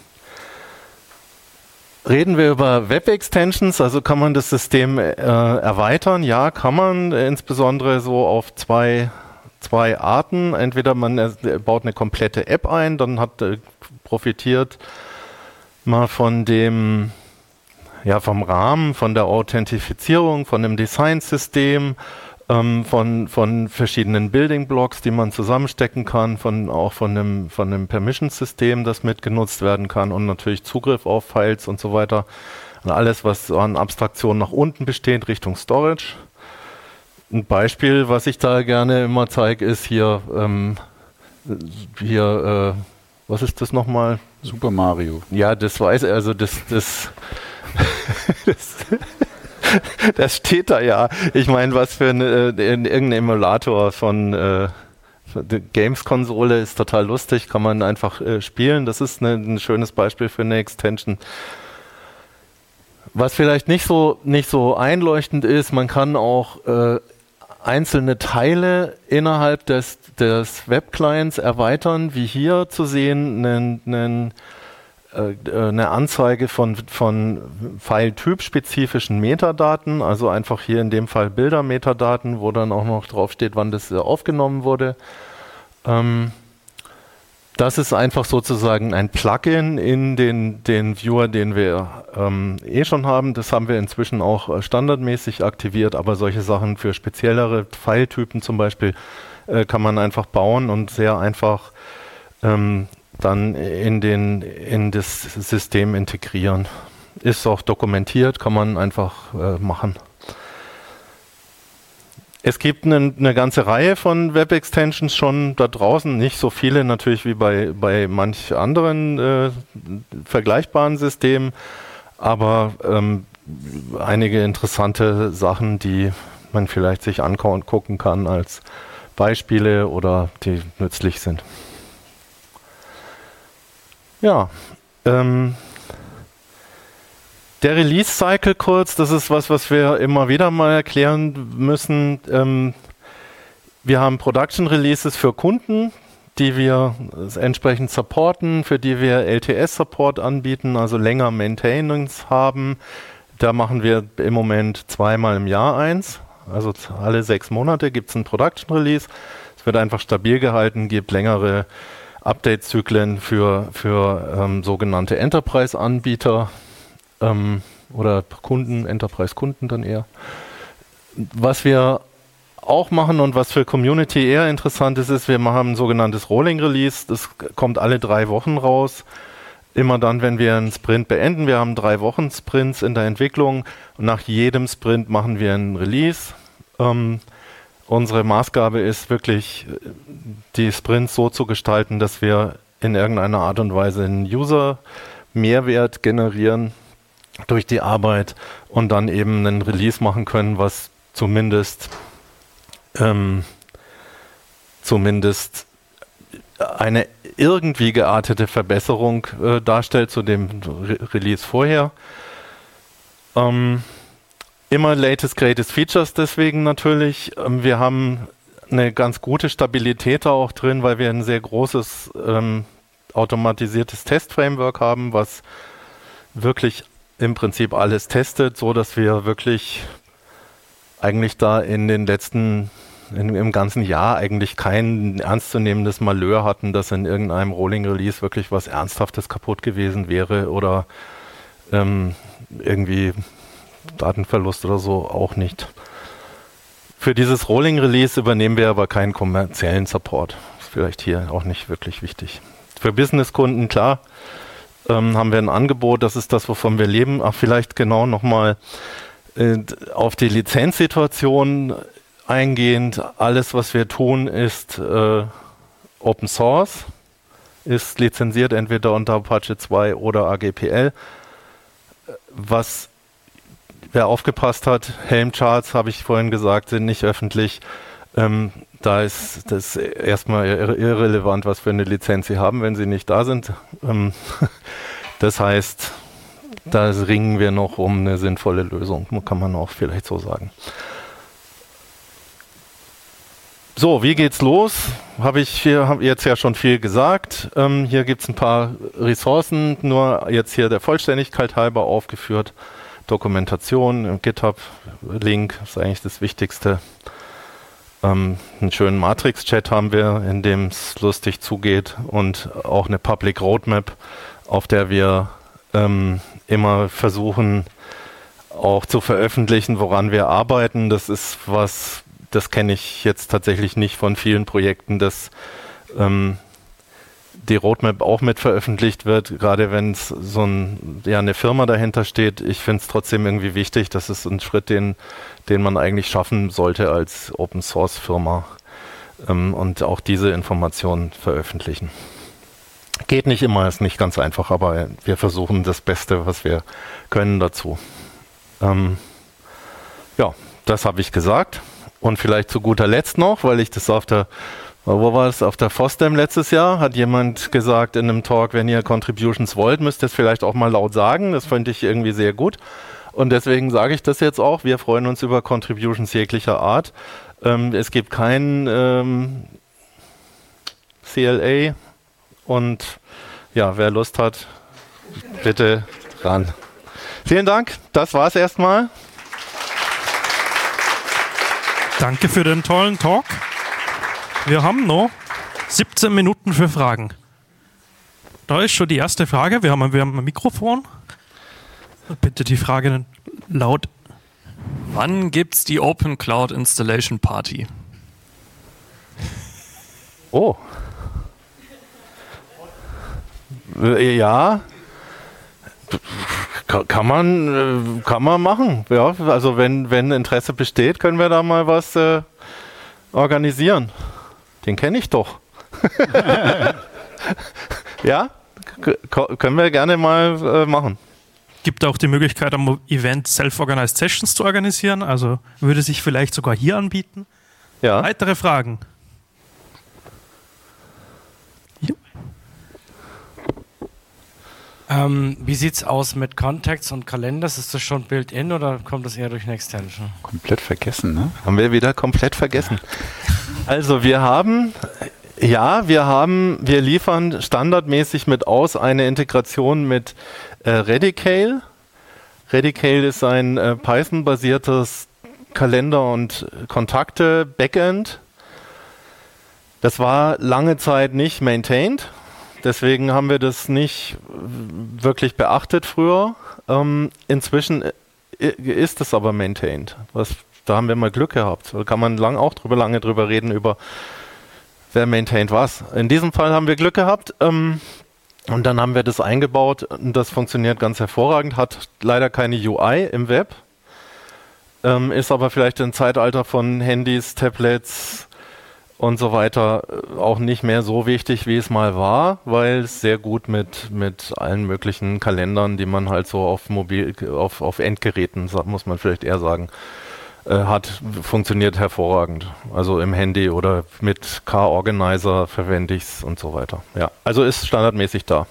reden wir über Web-Extensions, also kann man das System äh, erweitern? Ja, kann man, äh, insbesondere so auf zwei, zwei Arten. Entweder man äh, baut eine komplette App ein, dann hat äh, profitiert man von dem, ja, vom Rahmen, von der Authentifizierung, von dem Designsystem, Von, von verschiedenen Building Blocks, die man zusammenstecken kann, von, auch von einem, von einem Permissions-System, das mitgenutzt werden kann und natürlich Zugriff auf Files und so weiter. Und alles, was an Abstraktion nach unten besteht, Richtung Storage. Ein Beispiel, was ich da gerne immer zeige, ist hier, ähm, hier, äh, was ist das nochmal? Super Mario. Ja, das weiß er, also das, das, das das steht da ja. Ich meine, was für eine, irgendein Emulator von äh, Games-Konsole ist total lustig, kann man einfach äh, spielen. Das ist eine, ein schönes Beispiel für eine Extension. Was vielleicht nicht so, nicht so einleuchtend ist, man kann auch äh, einzelne Teile innerhalb des, des Web-Clients erweitern, wie hier zu sehen, einen, einen eine Anzeige von, von File-Typ-spezifischen Metadaten, also einfach hier in dem Fall Bilder-Metadaten, wo dann auch noch drauf steht, wann das aufgenommen wurde. Ähm, das ist einfach sozusagen ein Plugin in den, den Viewer, den wir ähm, eh schon haben. Das haben wir inzwischen auch standardmäßig aktiviert, aber solche Sachen für speziellere File-Typen zum Beispiel äh, kann man einfach bauen und sehr einfach ähm, dann in, den, in das System integrieren. Ist auch dokumentiert, kann man einfach äh, machen. es gibt eine, eine ganze Reihe von Web-Extensions schon da draußen, nicht so viele natürlich wie bei, bei manch anderen äh, vergleichbaren Systemen, aber ähm, einige interessante Sachen, die man vielleicht sich angucken kann als Beispiele oder die nützlich sind. Ja, ähm, der Release-Cycle kurz, das ist was, was wir immer wieder mal erklären müssen. Ähm, wir haben Production-Releases für Kunden, die wir entsprechend supporten, für die wir L T S-Support anbieten, also länger Maintenance haben. Da machen wir im Moment zweimal im Jahr eins, also alle sechs Monate gibt es ein Production-Release. Es wird einfach stabil gehalten, gibt längere Update-Zyklen für, für ähm, sogenannte Enterprise-Anbieter. Ähm, oder Kunden, Enterprise-Kunden dann eher. Was wir auch machen und was für Community eher interessant ist, ist, wir haben ein sogenanntes Rolling Release. Das kommt alle drei Wochen raus. Immer dann, wenn wir einen Sprint beenden. Wir haben drei Wochen Sprints in der Entwicklung und nach jedem Sprint machen wir einen Release. Ähm, unsere Maßgabe ist wirklich, die Sprints so zu gestalten, dass wir in irgendeiner Art und Weise einen User-Mehrwert generieren durch die Arbeit und dann eben einen Release machen können, was zumindest ähm, zumindest eine irgendwie geartete Verbesserung äh, darstellt zu dem Re Release vorher. Ähm, immer latest, greatest Features deswegen natürlich. Ähm, wir haben eine ganz gute Stabilität da auch drin, weil wir ein sehr großes ähm, automatisiertes Test-Framework haben, was wirklich im Prinzip alles testet, so dass wir wirklich eigentlich da in den letzten, in, im ganzen Jahr eigentlich kein ernstzunehmendes Malheur hatten, dass in irgendeinem Rolling Release wirklich was Ernsthaftes kaputt gewesen wäre oder ähm, irgendwie Datenverlust oder so auch nicht. Für dieses Rolling Release übernehmen wir aber keinen kommerziellen Support. Ist vielleicht hier auch nicht wirklich wichtig. Für Businesskunden, klar, Ähm, haben wir ein Angebot, das ist das, wovon wir leben. Ach, vielleicht genau nochmal äh, auf die Lizenzsituation eingehend. Alles, was wir tun, ist äh, Open Source, ist lizenziert entweder unter Apache zwei oder A G P L. Was, wer aufgepasst hat, Helm-Charts, habe ich vorhin gesagt, sind nicht öffentlich. Ähm, da ist das erstmal irre irrelevant, was für eine Lizenz Sie haben, wenn Sie nicht da sind. Ähm, das heißt, da ringen wir noch um eine sinnvolle Lösung, kann man auch vielleicht so sagen. So, wie geht's los? Habe ich hier hab jetzt ja schon viel gesagt. Ähm, hier gibt es ein paar Ressourcen, nur jetzt hier der Vollständigkeit halber aufgeführt. Dokumentation, GitHub-Link ist eigentlich das Wichtigste. Ähm, einen schönen Matrix-Chat haben wir, in dem es lustig zugeht und auch eine Public Roadmap, auf der wir ähm, immer versuchen, auch zu veröffentlichen, woran wir arbeiten. Das ist was, das kenne ich jetzt tatsächlich nicht von vielen Projekten, dass ähm, die Roadmap auch mit veröffentlicht wird, gerade wenn es so ein, ja, eine Firma dahinter steht. Ich finde es trotzdem irgendwie wichtig, das ist ein Schritt, den, den man eigentlich schaffen sollte als Open-Source-Firma ähm, und auch diese Informationen veröffentlichen. Geht nicht immer, ist nicht ganz einfach, aber wir versuchen das Beste, was wir können dazu. Ähm, ja, das habe ich gesagt. Und vielleicht zu guter Letzt noch, weil ich das auf der Wo war es? Auf der FOSDEM letztes Jahr hat jemand gesagt in einem Talk, wenn ihr Contributions wollt, müsst ihr es vielleicht auch mal laut sagen. Das fand ich irgendwie sehr gut. Und deswegen sage ich das jetzt auch. Wir freuen uns über Contributions jeglicher Art. Ähm, es gibt kein ähm, C L A. Und ja, wer Lust hat, bitte ran. Vielen Dank. Das war's erstmal. Danke für den tollen Talk. Wir haben noch siebzehn Minuten für Fragen. Da ist schon die erste Frage. Wir haben, wir haben ein Mikrofon. Bitte die Frage laut. Wann gibt's die Open Cloud Installation Party? Oh. Ja. Kann man, kann man machen. Ja, also wenn, wenn Interesse besteht, können wir da mal was äh, organisieren. Den kenne ich doch. Ja, k- können wir gerne mal äh, machen. Gibt auch die Möglichkeit, am Event Self-Organized Sessions zu organisieren. Also würde sich vielleicht sogar hier anbieten. Ja. Weitere Fragen? Ja. Ähm, wie sieht es aus mit Contacts und Kalenders? Ist das schon built-in oder kommt das eher durch eine Extension? Komplett vergessen, ne? Haben wir wieder komplett vergessen. Also wir haben, ja, wir haben, wir liefern standardmäßig mit aus eine Integration mit äh, Redicale. Redicale ist ein äh, Python-basiertes Kalender- und Kontakte-Backend. Das war lange Zeit nicht maintained. Deswegen haben wir das nicht wirklich beachtet früher. Ähm, inzwischen ist es aber maintained. Was, da haben wir mal Glück gehabt. Da kann man lang, auch drüber, lange drüber reden, über wer maintained was. In diesem Fall haben wir Glück gehabt. Ähm, und dann haben wir das eingebaut. Und das funktioniert ganz hervorragend. Hat leider keine U I im Web. Ähm, ist aber vielleicht im Zeitalter von Handys, Tablets und so weiter auch nicht mehr so wichtig, wie es mal war, weil es sehr gut mit, mit allen möglichen Kalendern, die man halt so auf Mobil, auf, auf Endgeräten, muss man vielleicht eher sagen, äh, hat, funktioniert hervorragend. Also im Handy oder mit Car-Organizer verwende ich es und so weiter. Ja, also ist standardmäßig da.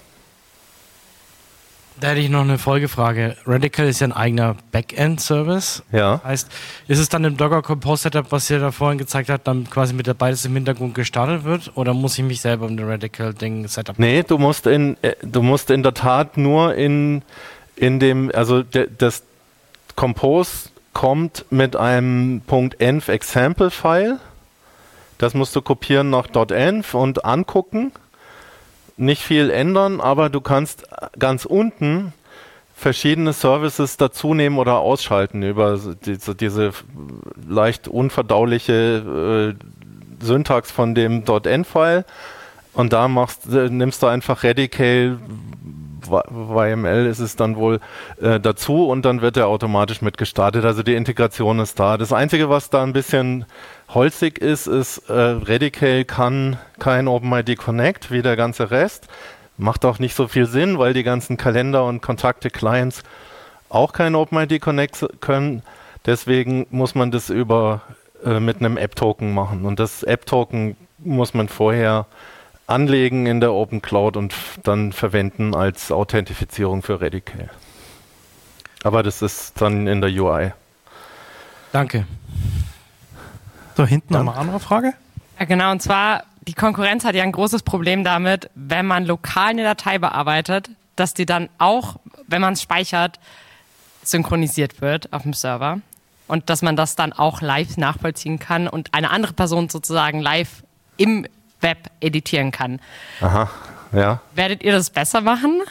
Da hätte ich noch eine Folgefrage. Radical ist ja ein eigener Backend-Service. Ja. Heißt, ist es dann im Docker Compose Setup, was ihr da vorhin gezeigt habt, dann quasi mit dabei, dass im Hintergrund gestartet wird? Oder muss ich mich selber um den Radical-Ding Setup? Nee, du musst in, äh, du musst in der Tat nur in, in dem, also de, das Compose kommt mit einem .env Example-File. Das musst du kopieren nach .env und angucken. Nicht viel ändern, aber du kannst ganz unten verschiedene Services dazu nehmen oder ausschalten über diese, diese leicht unverdauliche äh, Syntax von dem .env-File und da machst, äh, nimmst du einfach Redicale, Y M L ist es dann wohl, äh, dazu und dann wird er automatisch mit gestartet. Also die Integration ist da. Das Einzige, was da ein bisschen holzig ist, ist, äh, Redicale kann kein OpenID Connect, wie der ganze Rest. Macht auch nicht so viel Sinn, weil die ganzen Kalender- und Kontakte-Clients auch kein OpenID Connect können. Deswegen muss man das über äh, mit einem App-Token machen. Und das App-Token muss man vorher anlegen in der Open Cloud und f- dann verwenden als Authentifizierung für Redicale. Aber das ist dann in der U I. Danke. Da hinten Ja. noch eine andere Frage. Ja, genau, und zwar, die Konkurrenz hat ja ein großes Problem damit, wenn man lokal eine Datei bearbeitet, dass die dann auch, wenn man es speichert, synchronisiert wird auf dem Server und dass man das dann auch live nachvollziehen kann und eine andere Person sozusagen live im Web editieren kann. Aha, ja. Werdet ihr das besser machen?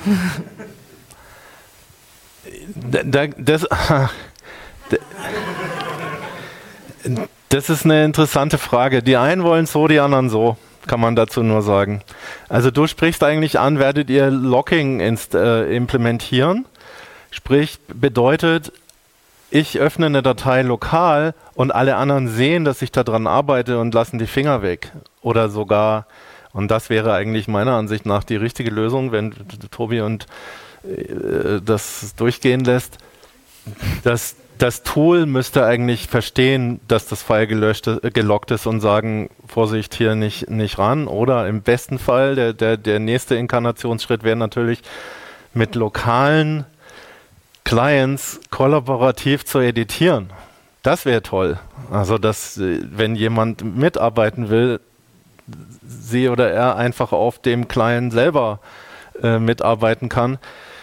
Da, da, das, das ist eine interessante Frage. Die einen wollen so, die anderen so, kann man dazu nur sagen. Also du sprichst eigentlich an, werdet ihr Locking inst, äh, implementieren? Sprich, bedeutet, ich öffne eine Datei lokal und alle anderen sehen, dass ich daran arbeite und lassen die Finger weg. Oder sogar, und das wäre eigentlich meiner Ansicht nach die richtige Lösung, wenn Tobi und äh, das durchgehen lässt, dass das Tool müsste eigentlich verstehen, dass das File gelöscht, äh, gelockt ist und sagen, Vorsicht, hier nicht, nicht ran. Oder im besten Fall, der, der, der nächste Inkarnationsschritt wäre natürlich mit lokalen Clients kollaborativ zu editieren. Das wäre toll. Also, dass, wenn jemand mitarbeiten will, sie oder er einfach auf dem Client selber äh, mitarbeiten kann.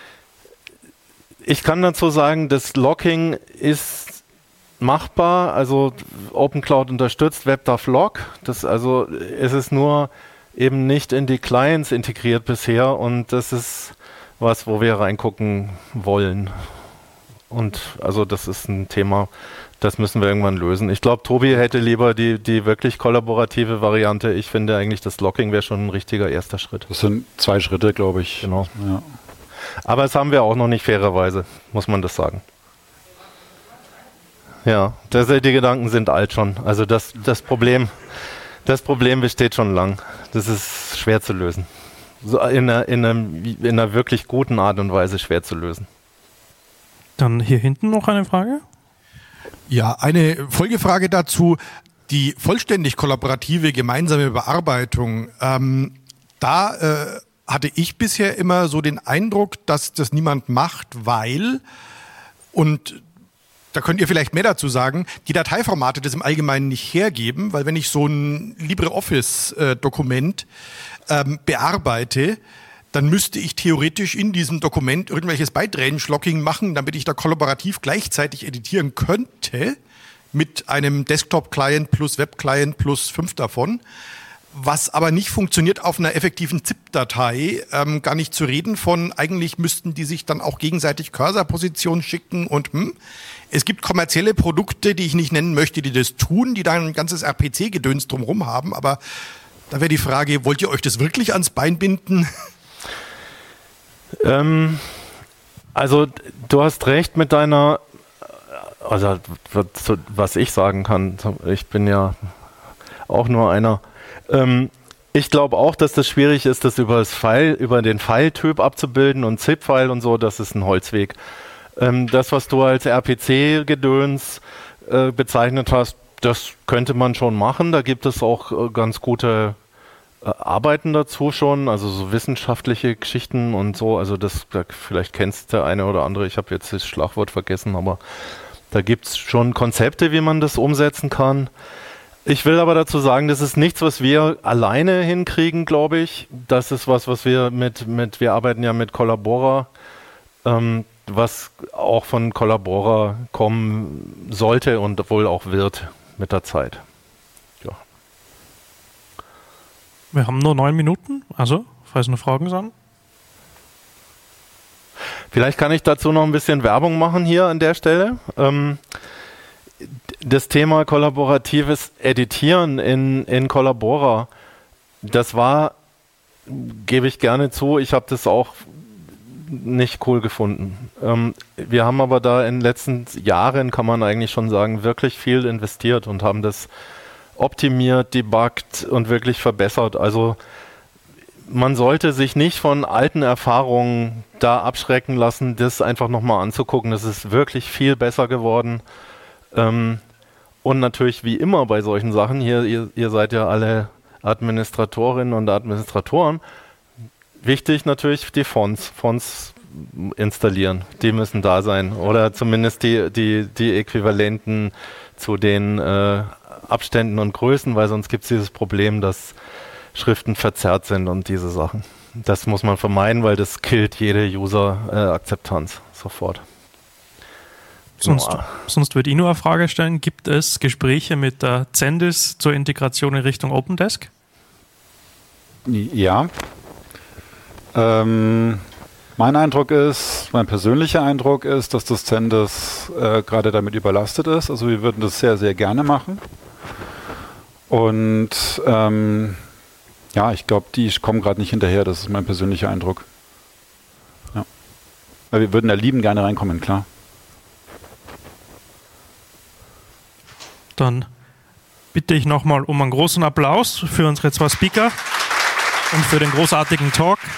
Ich kann dazu sagen, das Locking ist machbar. Also, OpenCloud unterstützt WebDAV-Log. Das, also, es ist nur eben nicht in die Clients integriert bisher und das ist was, wo wir reingucken wollen. Und also das ist ein Thema, das müssen wir irgendwann lösen. Ich glaube, Tobi hätte lieber die, die wirklich kollaborative Variante. Ich finde eigentlich, das Locking wäre schon ein richtiger erster Schritt. Das sind zwei Schritte, glaube ich. Genau. Ja. Aber das haben wir auch noch nicht fairerweise, muss man das sagen. Ja, das, die Gedanken sind alt schon. Also das, das, Problem, das Problem besteht schon lang. Das ist schwer zu lösen. So in, einer, in, einer, in einer wirklich guten Art und Weise schwer zu lösen. Dann hier hinten noch eine Frage. Ja, eine Folgefrage dazu. Die vollständig kollaborative gemeinsame Bearbeitung, ähm, da äh, hatte ich bisher immer so den Eindruck, dass das niemand macht, weil, und da könnt ihr vielleicht mehr dazu sagen, die Dateiformate das im Allgemeinen nicht hergeben, weil wenn ich so ein LibreOffice-Dokument ähm, bearbeite, dann müsste ich theoretisch in diesem Dokument irgendwelches Byte-Range-Locking machen, damit ich da kollaborativ gleichzeitig editieren könnte mit einem Desktop-Client plus Web-Client plus fünf davon. Was aber nicht funktioniert auf einer effektiven ZIP-Datei, ähm, gar nicht zu reden von, eigentlich müssten die sich dann auch gegenseitig Cursor-Positionen schicken und hm. Es gibt kommerzielle Produkte, die ich nicht nennen möchte, die das tun, die da ein ganzes R P C-Gedöns drumherum haben, aber da wäre die Frage, wollt ihr euch das wirklich ans Bein binden? Ähm, also du hast recht mit deiner, also was ich sagen kann, ich bin ja auch nur einer. Ähm, ich glaube auch, dass das schwierig ist, das über, das File, über den File-Typ abzubilden und ZIP-File und so, das ist ein Holzweg. Ähm, das, was du als R P C-Gedöns äh, bezeichnet hast, das könnte man schon machen. Da gibt es auch äh, ganz gute äh, Arbeiten dazu schon, also so wissenschaftliche Geschichten und so. Also das, da, vielleicht kennst der eine oder andere, ich habe jetzt das Schlagwort vergessen, aber da gibt es schon Konzepte, wie man das umsetzen kann. Ich will aber dazu sagen, das ist nichts, was wir alleine hinkriegen, glaube ich. Das ist was, was wir mit, mit wir arbeiten ja mit Collabora, ähm, was auch von Collabora kommen sollte und wohl auch wird mit der Zeit. Ja. Wir haben nur neun Minuten, also, falls noch Fragen sind. Vielleicht kann ich dazu noch ein bisschen Werbung machen hier an der Stelle. Ähm, das Thema kollaboratives Editieren in, in Collabora, das war, gebe ich gerne zu, ich habe das auch nicht cool gefunden. Ähm, wir haben aber da in den letzten Jahren, kann man eigentlich schon sagen, wirklich viel investiert und haben das optimiert, debuggt und wirklich verbessert. Also man sollte sich nicht von alten Erfahrungen da abschrecken lassen, das einfach nochmal anzugucken. Das ist wirklich viel besser geworden. Ähm, und natürlich wie immer bei solchen Sachen, hier, ihr, ihr seid ja alle Administratorinnen und Administratoren, wichtig natürlich die Fonts, Fonts installieren, die müssen da sein oder zumindest die, die, die Äquivalenten zu den äh, Abständen und Größen, weil sonst gibt es dieses Problem, dass Schriften verzerrt sind und diese Sachen. Das muss man vermeiden, weil das killt jede User-Akzeptanz sofort. Sonst, no. sonst würde ich nur eine Frage stellen, gibt es Gespräche mit der Zendis zur Integration in Richtung OpenDesk? Ja. Ähm, mein Eindruck ist, mein persönlicher Eindruck ist, dass das Zendis äh, gerade damit überlastet ist. Also wir würden das sehr, sehr gerne machen. Und ähm, ja, ich glaube, die kommen gerade nicht hinterher. Das ist mein persönlicher Eindruck. Ja. Weil wir würden da lieben gerne reinkommen, klar. Dann bitte ich nochmal um einen großen Applaus für unsere zwei Speaker und für den großartigen Talk.